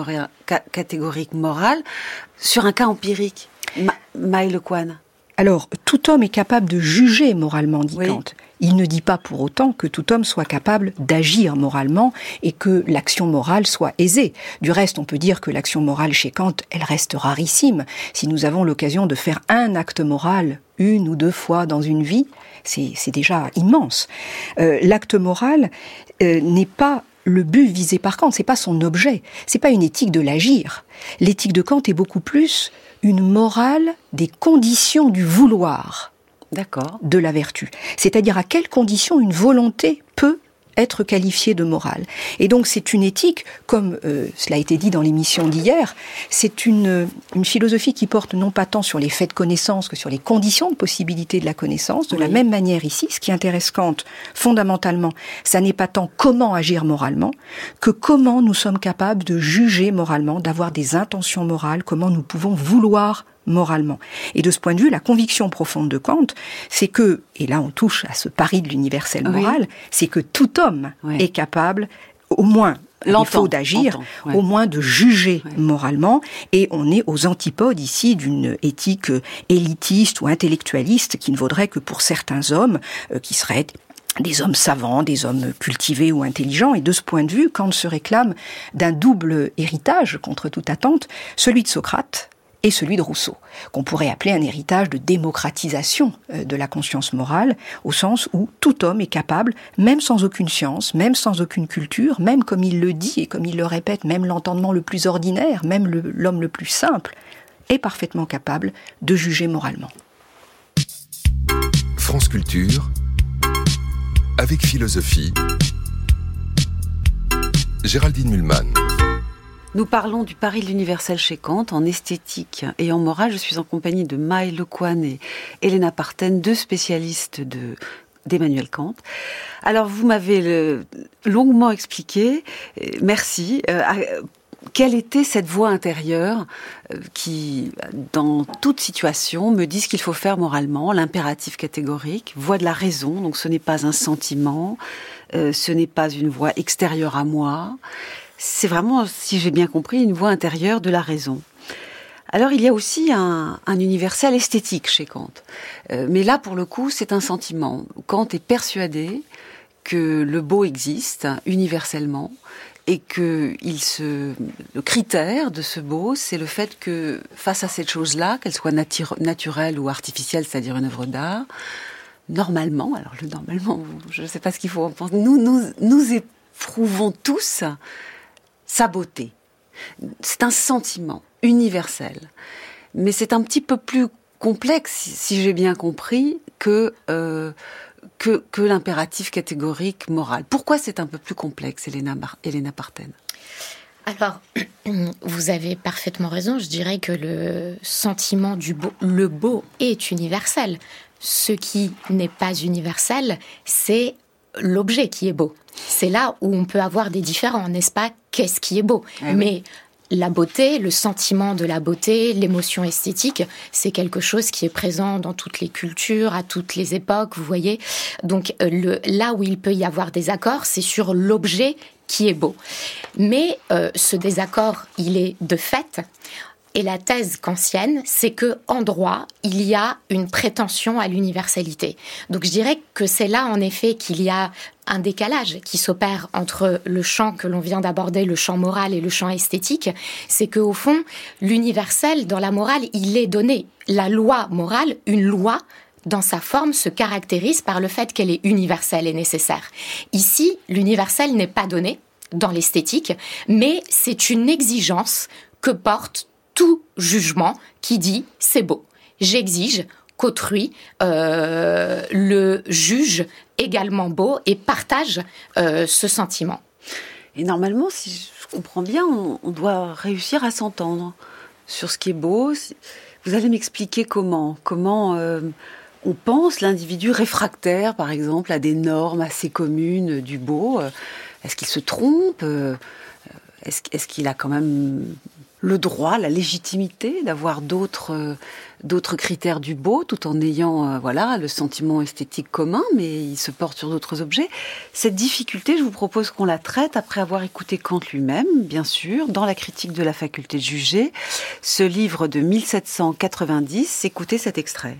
catégorique moral sur un cas empirique? Maï Lecoine. Alors, tout homme est capable de juger moralement, dit Kant. Il ne dit pas pour autant que tout homme soit capable d'agir moralement et que l'action morale soit aisée. Du reste, on peut dire que l'action morale chez Kant, elle reste rarissime. Si nous avons l'occasion de faire un acte moral 1 ou 2 fois dans une vie, c'est déjà immense. L'acte moral n'est pas le but visé par Kant, c'est pas son objet, c'est pas une éthique de l'agir. L'éthique de Kant est beaucoup plus une morale des conditions du vouloir. D'accord. De la vertu. C'est-à-dire à quelles conditions une volonté peut être qualifiée de morale. Et donc c'est une éthique, comme cela a été dit dans l'émission d'hier, c'est une philosophie qui porte non pas tant sur les faits de connaissance que sur les conditions de possibilité de la connaissance. De la même manière ici, ce qui intéresse Kant fondamentalement, ça n'est pas tant comment agir moralement, que comment nous sommes capables de juger moralement, d'avoir des intentions morales, comment nous pouvons vouloir moralement. Et de ce point de vue, la conviction profonde de Kant, c'est que, et là on touche à ce pari de l'universel moral, c'est que tout homme est capable, au moins, il faut d'agir, au moins de juger moralement, et on est aux antipodes ici d'une éthique élitiste ou intellectualiste qui ne vaudrait que pour certains hommes, qui seraient des hommes savants, des hommes cultivés ou intelligents, et de ce point de vue, Kant se réclame d'un double héritage, contre toute attente, celui de Socrate, et celui de Rousseau, qu'on pourrait appeler un héritage de démocratisation de la conscience morale, au sens où tout homme est capable, même sans aucune science, même sans aucune culture, même comme il le dit et comme il le répète, même l'entendement le plus ordinaire, même l'homme le plus simple, est parfaitement capable de juger moralement. France Culture, avec philosophie, Géraldine Mühlmann. Nous parlons du pari de l'universel chez Kant, en esthétique et en morale. Je suis en compagnie de Maï Lecoine et Elena Parten, deux spécialistes d'Emmanuel Kant. Alors, vous m'avez longuement expliqué, merci, quelle était cette voix intérieure qui, dans toute situation, me dit ce qu'il faut faire moralement, l'impératif catégorique, voix de la raison, donc ce n'est pas un sentiment, ce n'est pas une voix extérieure à moi. C'est vraiment, si j'ai bien compris, une voie intérieure de la raison. Alors, il y a aussi un universel esthétique chez Kant. Mais là, pour le coup, c'est un sentiment. Kant est persuadé que le beau existe universellement et que le critère de ce beau, c'est le fait que, face à cette chose-là, qu'elle soit naturelle ou artificielle, c'est-à-dire une œuvre d'art, normalement, je ne sais pas ce qu'il faut en penser, nous éprouvons tous sa beauté. C'est un sentiment universel. Mais c'est un petit peu plus complexe, si j'ai bien compris, que l'impératif catégorique moral. Pourquoi c'est un peu plus complexe, Elena Parten ? Alors, vous avez parfaitement raison. Je dirais que le sentiment du beau, le beau est universel. Ce qui n'est pas universel, c'est l'objet qui est beau. C'est là où on peut avoir des différends, n'est-ce pas ? Qu'est-ce qui est beau ? Mais la beauté, le sentiment de la beauté, l'émotion esthétique, c'est quelque chose qui est présent dans toutes les cultures, à toutes les époques, vous voyez. Donc là où il peut y avoir des accords, c'est sur l'objet qui est beau. Mais ce désaccord, il est de fait. Et la thèse kantienne, c'est que en droit, il y a une prétention à l'universalité. Donc je dirais que c'est là, en effet, qu'il y a un décalage qui s'opère entre le champ que l'on vient d'aborder, le champ moral et le champ esthétique. C'est qu'au fond, l'universel, dans la morale, il est donné. La loi morale, une loi, dans sa forme, se caractérise par le fait qu'elle est universelle et nécessaire. Ici, l'universel n'est pas donné dans l'esthétique, mais c'est une exigence que porte tout jugement qui dit « c'est beau ». J'exige qu'autrui le juge également beau et partage ce sentiment. Et normalement, si je comprends bien, on doit réussir à s'entendre sur ce qui est beau. Vous allez m'expliquer comment on pense l'individu réfractaire, par exemple, à des normes assez communes du beau. Est-ce qu'il se trompe ? Est-ce qu'il a quand même le droit, la légitimité d'avoir d'autres critères du beau, tout en ayant le sentiment esthétique commun, mais il se porte sur d'autres objets. Cette difficulté, je vous propose qu'on la traite après avoir écouté Kant lui-même, bien sûr, dans la critique de la faculté de juger, ce livre de 1790. Écoutez cet extrait.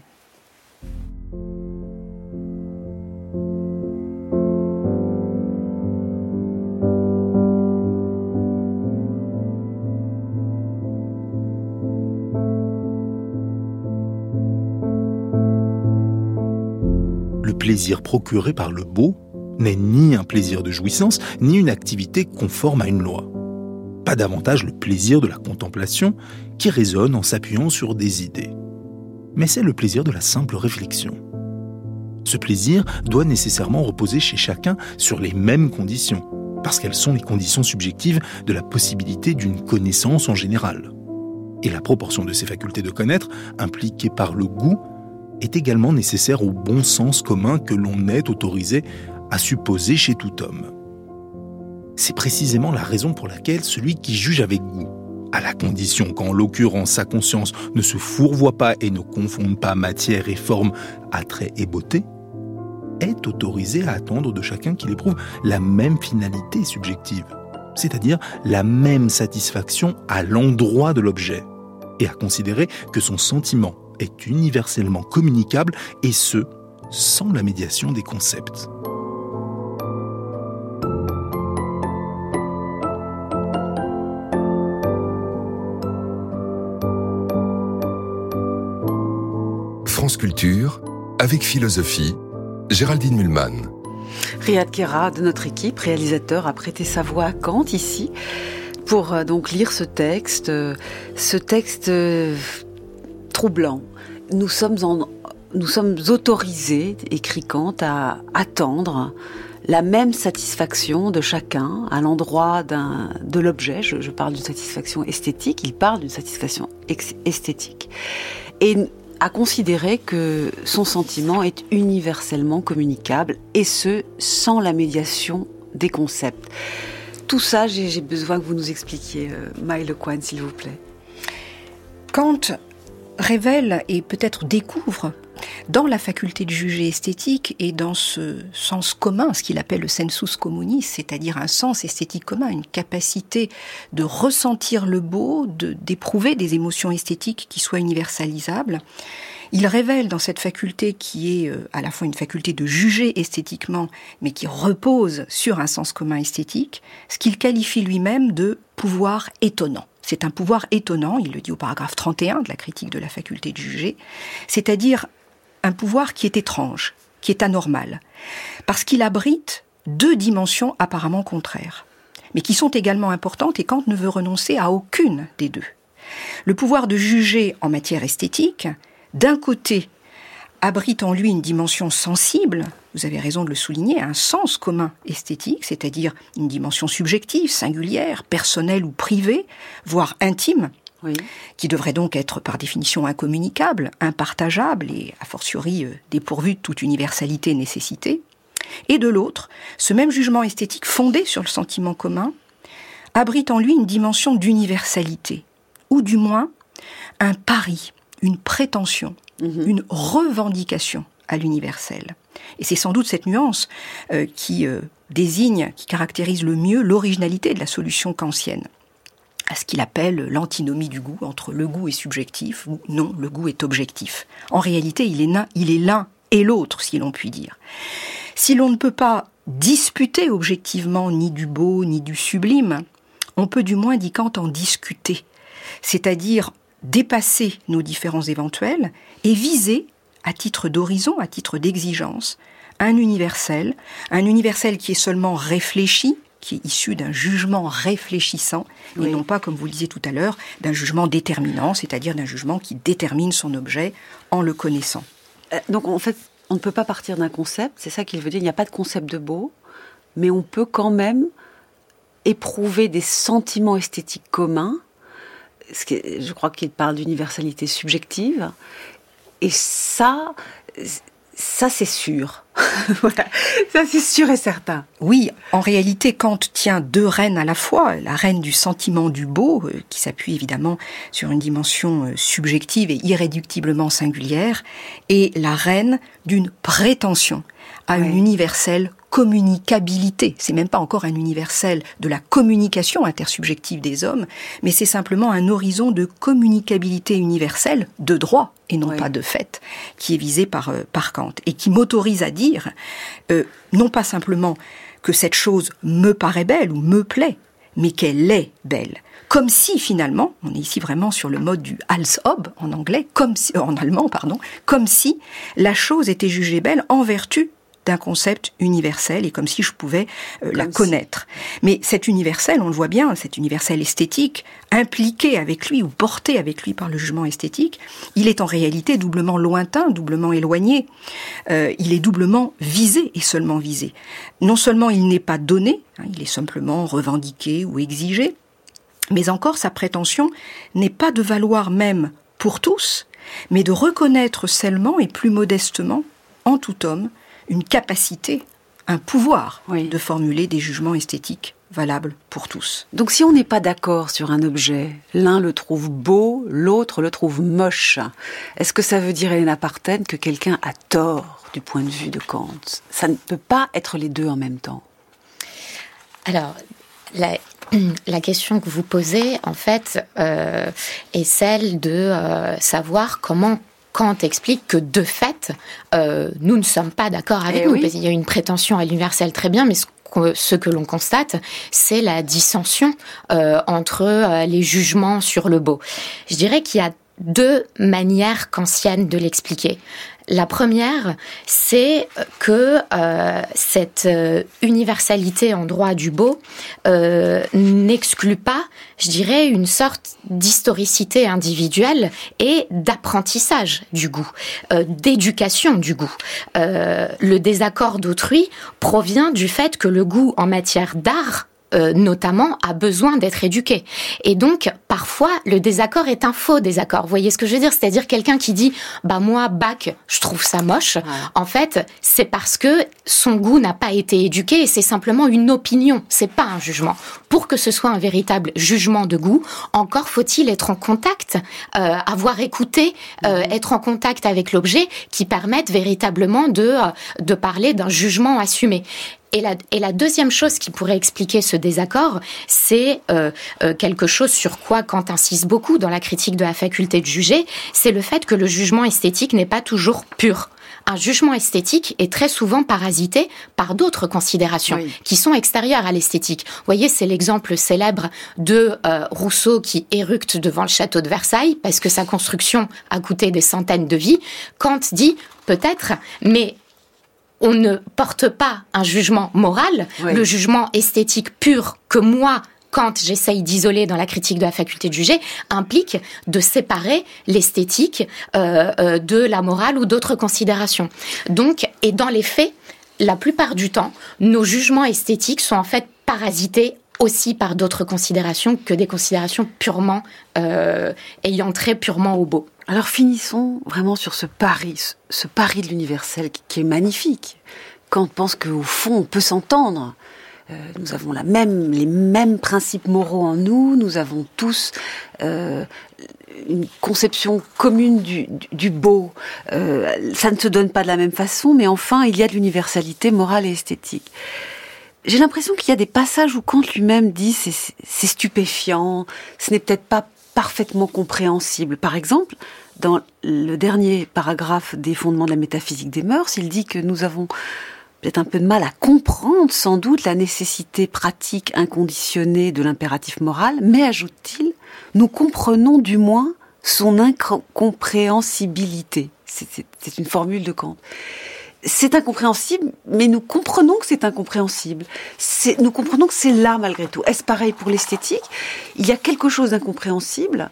Le plaisir procuré par le beau n'est ni un plaisir de jouissance, ni une activité conforme à une loi. Pas davantage le plaisir de la contemplation qui résonne en s'appuyant sur des idées. Mais c'est le plaisir de la simple réflexion. Ce plaisir doit nécessairement reposer chez chacun sur les mêmes conditions, parce qu'elles sont les conditions subjectives de la possibilité d'une connaissance en général. Et la proportion de ces facultés de connaître, impliquée par le goût, est également nécessaire au bon sens commun que l'on est autorisé à supposer chez tout homme. C'est précisément la raison pour laquelle celui qui juge avec goût, à la condition qu'en l'occurrence sa conscience ne se fourvoie pas et ne confonde pas matière et forme, attrait et beauté, est autorisé à attendre de chacun qu'il éprouve la même finalité subjective, c'est-à-dire la même satisfaction à l'endroit de l'objet, et à considérer que son sentiment est universellement communicable, et ce, sans la médiation des concepts. France Culture, avec philosophie, Géraldine Mühlmann. Riyad Kera, de notre équipe, réalisateur, a prêté sa voix à Kant ici, pour donc lire ce texte troublant. Nous sommes autorisés, écrit Kant, à attendre la même satisfaction de chacun à l'endroit de l'objet. Je parle d'une satisfaction esthétique, il parle d'une satisfaction esthétique. Et à considérer que son sentiment est universellement communicable, et ce, sans la médiation des concepts. Tout ça, j'ai besoin que vous nous expliquiez, Mai Lecoine, s'il vous plaît. Kant révèle et peut-être découvre dans la faculté de juger esthétique et dans ce sens commun, ce qu'il appelle le sensus communis, c'est-à-dire un sens esthétique commun, une capacité de ressentir le beau, d'éprouver des émotions esthétiques qui soient universalisables. Il révèle dans cette faculté qui est à la fois une faculté de juger esthétiquement, mais qui repose sur un sens commun esthétique, ce qu'il qualifie lui-même de pouvoir étonnant. C'est un pouvoir étonnant, il le dit au paragraphe 31 de la critique de la faculté de juger, c'est-à-dire un pouvoir qui est étrange, qui est anormal, parce qu'il abrite deux dimensions apparemment contraires, mais qui sont également importantes, et Kant ne veut renoncer à aucune des deux. Le pouvoir de juger en matière esthétique, d'un côté, abrite en lui une dimension sensible, vous avez raison de le souligner, un sens commun esthétique, c'est-à-dire une dimension subjective, singulière, personnelle ou privée, voire intime, oui, qui devrait donc être par définition incommunicable, impartageable et a fortiori dépourvu de toute universalité et nécessité. Et de l'autre, ce même jugement esthétique fondé sur le sentiment commun abrite en lui une dimension d'universalité, ou du moins un pari, une prétention, une revendication à l'universel. Et c'est sans doute cette nuance qui désigne, qui caractérise le mieux l'originalité de la solution kantienne, à ce qu'il appelle l'antinomie du goût, entre le goût est subjectif ou non, le goût est objectif. En réalité, il est l'un et l'autre, si l'on peut dire. Si l'on ne peut pas disputer objectivement ni du beau ni du sublime, on peut du moins, dit Kant, en discuter, c'est-à-dire dépasser nos différences éventuelles et viser, à titre d'horizon, à titre d'exigence, un universel qui est seulement réfléchi, qui est issu d'un jugement réfléchissant, et non pas, comme vous le disiez tout à l'heure, d'un jugement déterminant, c'est-à-dire d'un jugement qui détermine son objet en le connaissant. Donc en fait, on ne peut pas partir d'un concept, c'est ça qu'il veut dire, il n'y a pas de concept de beau, mais on peut quand même éprouver des sentiments esthétiques communs, je crois qu'il parle d'universalité subjective, et ça c'est sûr. Voilà, ça c'est sûr et certain. Oui, en réalité, Kant tient deux reines à la fois. La reine du sentiment du beau, qui s'appuie évidemment sur une dimension subjective et irréductiblement singulière, et la reine d'une prétention à une universelle communicabilité. C'est même pas encore un universel de la communication intersubjective des hommes, mais c'est simplement un horizon de communicabilité universelle de droit et non pas de fait, qui est visé par Kant et qui m'autorise à dire non pas simplement que cette chose me paraît belle ou me plaît, mais qu'elle est belle. Comme si finalement, on est ici vraiment sur le mode du als ob en anglais, en allemand, comme si la chose était jugée belle en vertu d'un concept universel et comme si je pouvais la connaître. Mais cet universel, on le voit bien, cet universel esthétique, impliqué avec lui ou porté avec lui par le jugement esthétique, il est en réalité doublement lointain, doublement éloigné. Il est doublement visé et seulement visé. Non seulement il n'est pas donné, il est simplement revendiqué ou exigé, mais encore sa prétention n'est pas de valoir même pour tous, mais de reconnaître seulement et plus modestement en tout homme une capacité, un pouvoir de formuler des jugements esthétiques valables pour tous. Donc si on n'est pas d'accord sur un objet, l'un le trouve beau, l'autre le trouve moche, est-ce que ça veut dire, Helena Parten, que quelqu'un a tort du point de vue de Kant ? Ça ne peut pas être les deux en même temps. Alors, la question que vous posez, en fait, est celle de savoir comment Kant explique que, de fait, nous ne sommes pas d'accord avec nous. Parce qu'il y a une prétention à l'universel, très bien, mais ce que l'on constate, c'est la dissension entre les jugements sur le beau. Je dirais qu'il y a deux manières kantiennes de l'expliquer. La première, c'est que cette universalité en droit du beau n'exclut pas, je dirais, une sorte d'historicité individuelle et d'apprentissage du goût, d'éducation du goût. Le désaccord d'autrui provient du fait que le goût en matière d'art notamment, a besoin d'être éduqué. Et donc, parfois, le désaccord est un faux désaccord. Vous voyez ce que je veux dire ? C'est-à-dire quelqu'un qui dit « bah moi, Bach, je trouve ça moche », en fait, c'est parce que son goût n'a pas été éduqué et c'est simplement une opinion, c'est pas un jugement. Pour que ce soit un véritable jugement de goût, encore faut-il être en contact, avoir écouté, être en contact avec l'objet qui permette véritablement de parler d'un jugement assumé. Et la deuxième chose qui pourrait expliquer ce désaccord, c'est quelque chose sur quoi Kant insiste beaucoup dans la critique de la faculté de juger, c'est le fait que le jugement esthétique n'est pas toujours pur. Un jugement esthétique est très souvent parasité par d'autres considérations qui sont extérieures à l'esthétique. Vous voyez, c'est l'exemple célèbre de Rousseau qui éructe devant le château de Versailles parce que sa construction a coûté des centaines de vies. Kant dit peut-être, mais on ne porte pas un jugement moral, le jugement esthétique pur que moi, quand j'essaye d'isoler dans la critique de la faculté de juger, implique de séparer l'esthétique de la morale ou d'autres considérations. Donc, et dans les faits, la plupart du temps, nos jugements esthétiques sont en fait parasités aussi par d'autres considérations que des considérations purement ayant trait purement au beau. Alors finissons vraiment sur ce pari de l'universel qui est magnifique. Kant pense qu'au fond, on peut s'entendre. Nous avons les mêmes principes moraux en nous, nous avons tous une conception commune du beau. Ça ne se donne pas de la même façon, mais enfin, il y a de l'universalité morale et esthétique. j'ai l'impression qu'il y a des passages où Kant lui-même dit c'est stupéfiant, ce n'est peut-être pas parfaitement compréhensible. Par exemple, dans le dernier paragraphe des fondements de la métaphysique des mœurs, il dit que nous avons peut-être un peu de mal à comprendre sans doute la nécessité pratique inconditionnée de l'impératif moral, mais, ajoute-t-il, nous comprenons du moins son incompréhensibilité. C'est une formule de Kant. C'est incompréhensible, mais nous comprenons que c'est incompréhensible. Nous comprenons que c'est là malgré tout. Est-ce pareil pour l'esthétique ? Il y a quelque chose d'incompréhensible,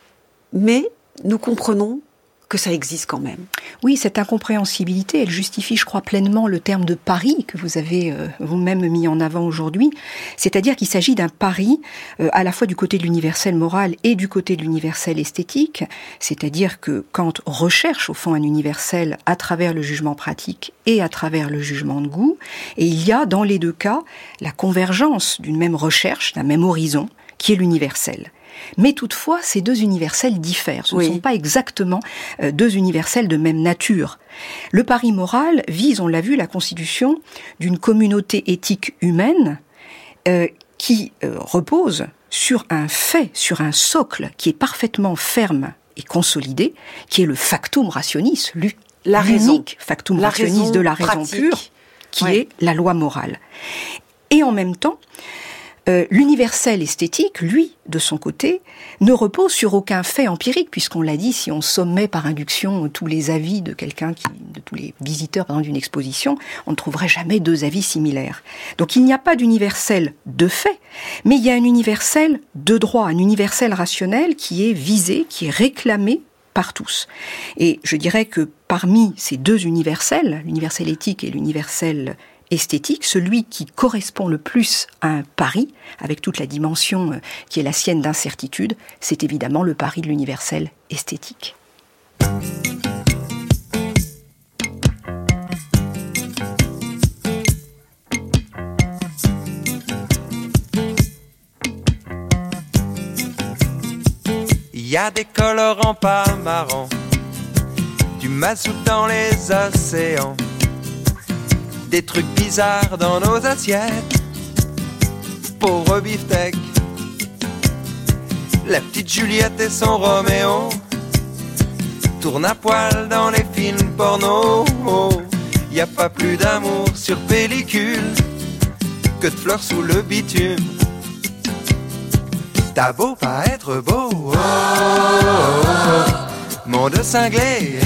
mais nous comprenons que ça existe quand même. Oui, cette incompréhensibilité, elle justifie, je crois, pleinement le terme de pari que vous avez vous-même mis en avant aujourd'hui. C'est-à-dire qu'il s'agit d'un pari à la fois du côté de l'universel moral et du côté de l'universel esthétique. C'est-à-dire que Kant recherche au fond un universel à travers le jugement pratique et à travers le jugement de goût. Et il y a dans les deux cas la convergence d'une même recherche, d'un même horizon, qui est l'universel. Mais toutefois, ces deux universels diffèrent. Ce ne sont pas exactement deux universels de même nature. Le pari moral vise, on l'a vu, la constitution d'une communauté éthique humaine qui repose sur un fait, sur un socle qui est parfaitement ferme et consolidé, qui est le factum rationis, l'unique factum rationis de la raison pure, qui est la loi morale. Et en même temps, l'universel esthétique, lui, de son côté, ne repose sur aucun fait empirique, puisqu'on l'a dit, si on sommait par induction tous les avis de de tous les visiteurs d'une exposition, on ne trouverait jamais deux avis similaires. Donc il n'y a pas d'universel de fait, mais il y a un universel de droit, un universel rationnel qui est visé, qui est réclamé par tous. Et je dirais que parmi ces deux universels, l'universel éthique et l'universel esthétique, celui qui correspond le plus à un pari, avec toute la dimension qui est la sienne d'incertitude, c'est évidemment le pari de l'universel esthétique. Il y a des colorants pas marrants, du mazout dans les océans, des trucs bizarres dans nos assiettes, pauvre beefsteak. La petite Juliette et son Roméo tournent à poil dans les films porno. Y a pas plus d'amour sur pellicule que de fleurs sous le bitume. T'as beau pas être beau, oh, oh, oh, monde cinglé,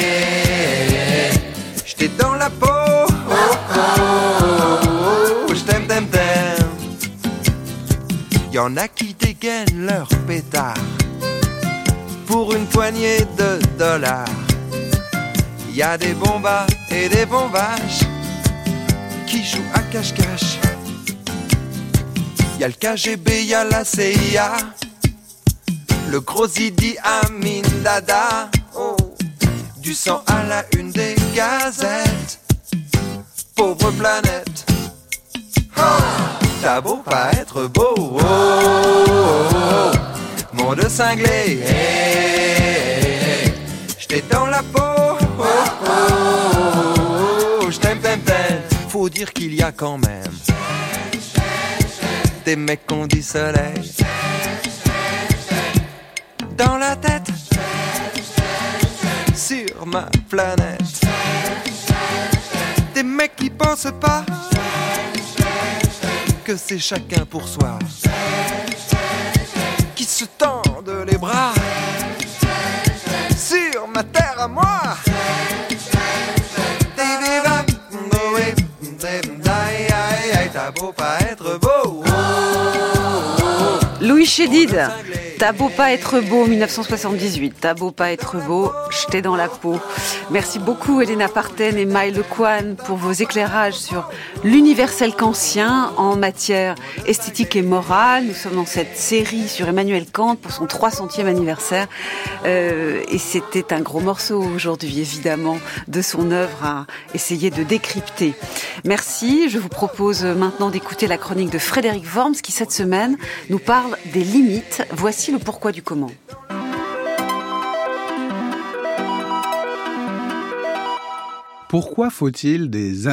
j'étais dans la peau. Y'en a qui dégainent leur pétard pour une poignée de dollars. Y a des bombas et des bombages qui jouent à cache-cache. Y a le KGB, y a la CIA, le gros Idi Amin Dada. Oh, du sang à la une des gazettes, pauvre planète. Oh, t'as beau pas être beau, oh, oh, oh, monde cinglé, hey, hey, hey. J'étais dans la peau, oh, oh, oh, oh, j't'aime, t'aime, t'aime. Faut dire qu'il y a quand même des mecs qu'on dit soleil dans la tête sur ma planète. Des mecs qui pensent pas que c'est chacun pour soi, qui se tendent les bras sur ma terre à moi. T'as beau pas être beau. Louis Chédid, t'as beau pas être beau, 1978. T'as beau pas être beau, j'étais dans la peau. Merci beaucoup Elena Parten et Maï Lecoine pour vos éclairages sur l'universel kantien en matière esthétique et morale. Nous sommes dans cette série sur Emmanuel Kant pour son 300e anniversaire. Et c'était un gros morceau aujourd'hui, évidemment, de son œuvre à essayer de décrypter. Merci. Je vous propose maintenant d'écouter la chronique de Frédéric Worms qui, cette semaine, nous parle des limites. Voici le pourquoi du comment. Pourquoi faut-il des interdits ?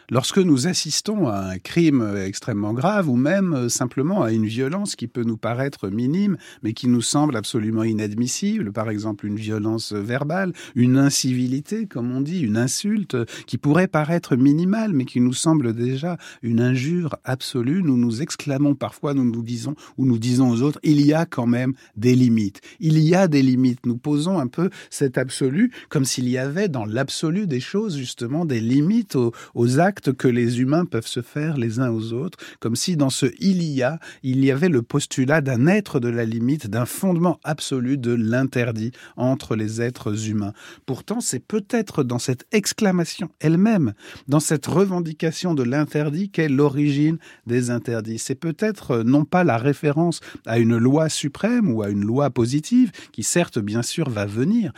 Lorsque nous assistons à un crime extrêmement grave ou même simplement à une violence qui peut nous paraître minime, mais qui nous semble absolument inadmissible, par exemple une violence verbale, une incivilité, comme on dit, une insulte, qui pourrait paraître minimale, mais qui nous semble déjà une injure absolue, nous nous exclamons parfois, nous nous disons aux autres, il y a quand même des limites. Il y a des limites. Nous posons un peu cet absolu comme s'il y avait dans l'absolu des choses, justement, des limites aux actes que les humains peuvent se faire les uns aux autres, comme si dans ce il y avait le postulat d'un être de la limite, d'un fondement absolu de l'interdit entre les êtres humains. Pourtant, c'est peut-être dans cette exclamation elle-même, dans cette revendication de l'interdit qu'est l'origine des interdits. C'est peut-être non pas la référence à une loi suprême ou à une loi positive, qui certes, bien sûr, va venir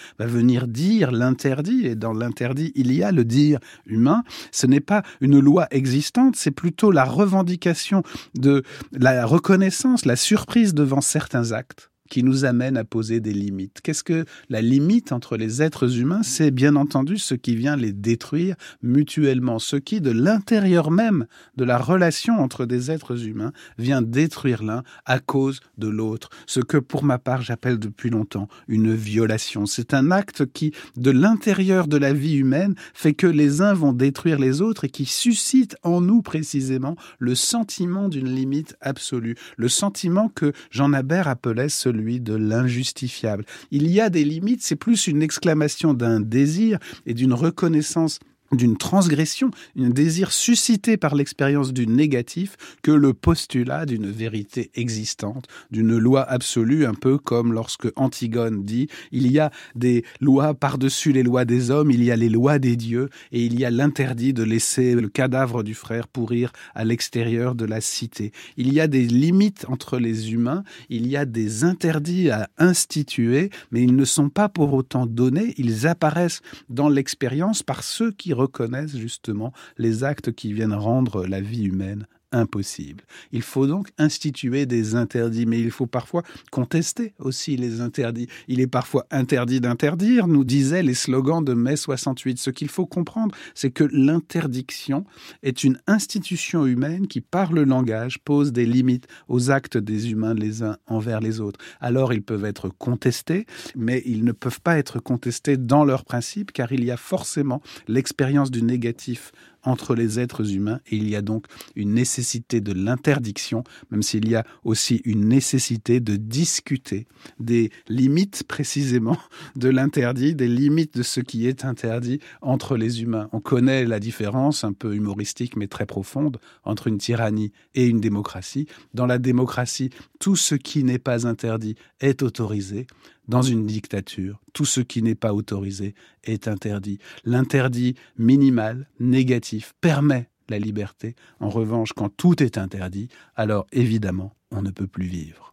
dire l'interdit, et dans l'interdit, il y a le dire humain. Ce n'est pas une loi existante, c'est plutôt la revendication de la reconnaissance, la surprise devant certains actes qui nous amène à poser des limites. Qu'est-ce que la limite entre les êtres humains ? C'est bien entendu ce qui vient les détruire mutuellement, ce qui, de l'intérieur même de la relation entre des êtres humains, vient détruire l'un à cause de l'autre. Ce que, pour ma part, j'appelle depuis longtemps une violation. C'est un acte qui, de l'intérieur de la vie humaine, fait que les uns vont détruire les autres et qui suscite en nous précisément le sentiment d'une limite absolue. Le sentiment que Jean Habert appelait celui de l'injustifiable. Il y a des limites, c'est plus une exclamation d'un désir et d'une reconnaissance d'une transgression, un désir suscité par l'expérience du négatif que le postulat d'une vérité existante, d'une loi absolue, un peu comme lorsque Antigone dit « il y a des lois par-dessus les lois des hommes, il y a les lois des dieux et il y a l'interdit de laisser le cadavre du frère pourrir à l'extérieur de la cité ». Il y a des limites entre les humains, il y a des interdits à instituer, mais ils ne sont pas pour autant donnés, ils apparaissent dans l'expérience par ceux qui reconnaissent justement les actes qui viennent rendre la vie humaine impossible. Il faut donc instituer des interdits, mais il faut parfois contester aussi les interdits. Il est parfois interdit d'interdire, nous disaient les slogans de mai 68. Ce qu'il faut comprendre, c'est que l'interdiction est une institution humaine qui, par le langage, pose des limites aux actes des humains les uns envers les autres. Alors, ils peuvent être contestés, mais ils ne peuvent pas être contestés dans leur principe, car il y a forcément l'expérience du négatif entre les êtres humains, et il y a donc une nécessité de l'interdiction, même s'il y a aussi une nécessité de discuter des limites précisément de l'interdit, des limites de ce qui est interdit entre les humains. On connaît la différence, un peu humoristique mais très profonde, entre une tyrannie et une démocratie. Dans la démocratie, tout ce qui n'est pas interdit est autorisé. Dans une dictature, tout ce qui n'est pas autorisé est interdit. L'interdit minimal, négatif, permet la liberté. En revanche, quand tout est interdit, alors évidemment, on ne peut plus vivre.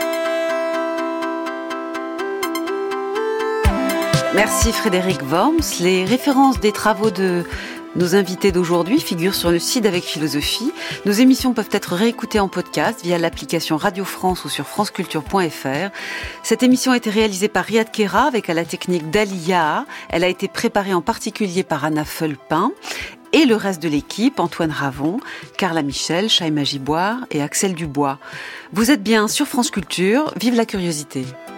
Merci Frédéric Worms. Les références des travaux de nos invités d'aujourd'hui figurent sur le site d'Avec Philosophie. Nos émissions peuvent être réécoutées en podcast via l'application Radio France ou sur franceculture.fr. Cette émission a été réalisée par Riyad Kera avec à la technique Dali Yaha. Elle a été préparée en particulier par Anna Feulpin et le reste de l'équipe, Antoine Ravon, Carla Michel, Chaïma Giboire et Axel Dubois. Vous êtes bien sur France Culture. Vive la curiosité.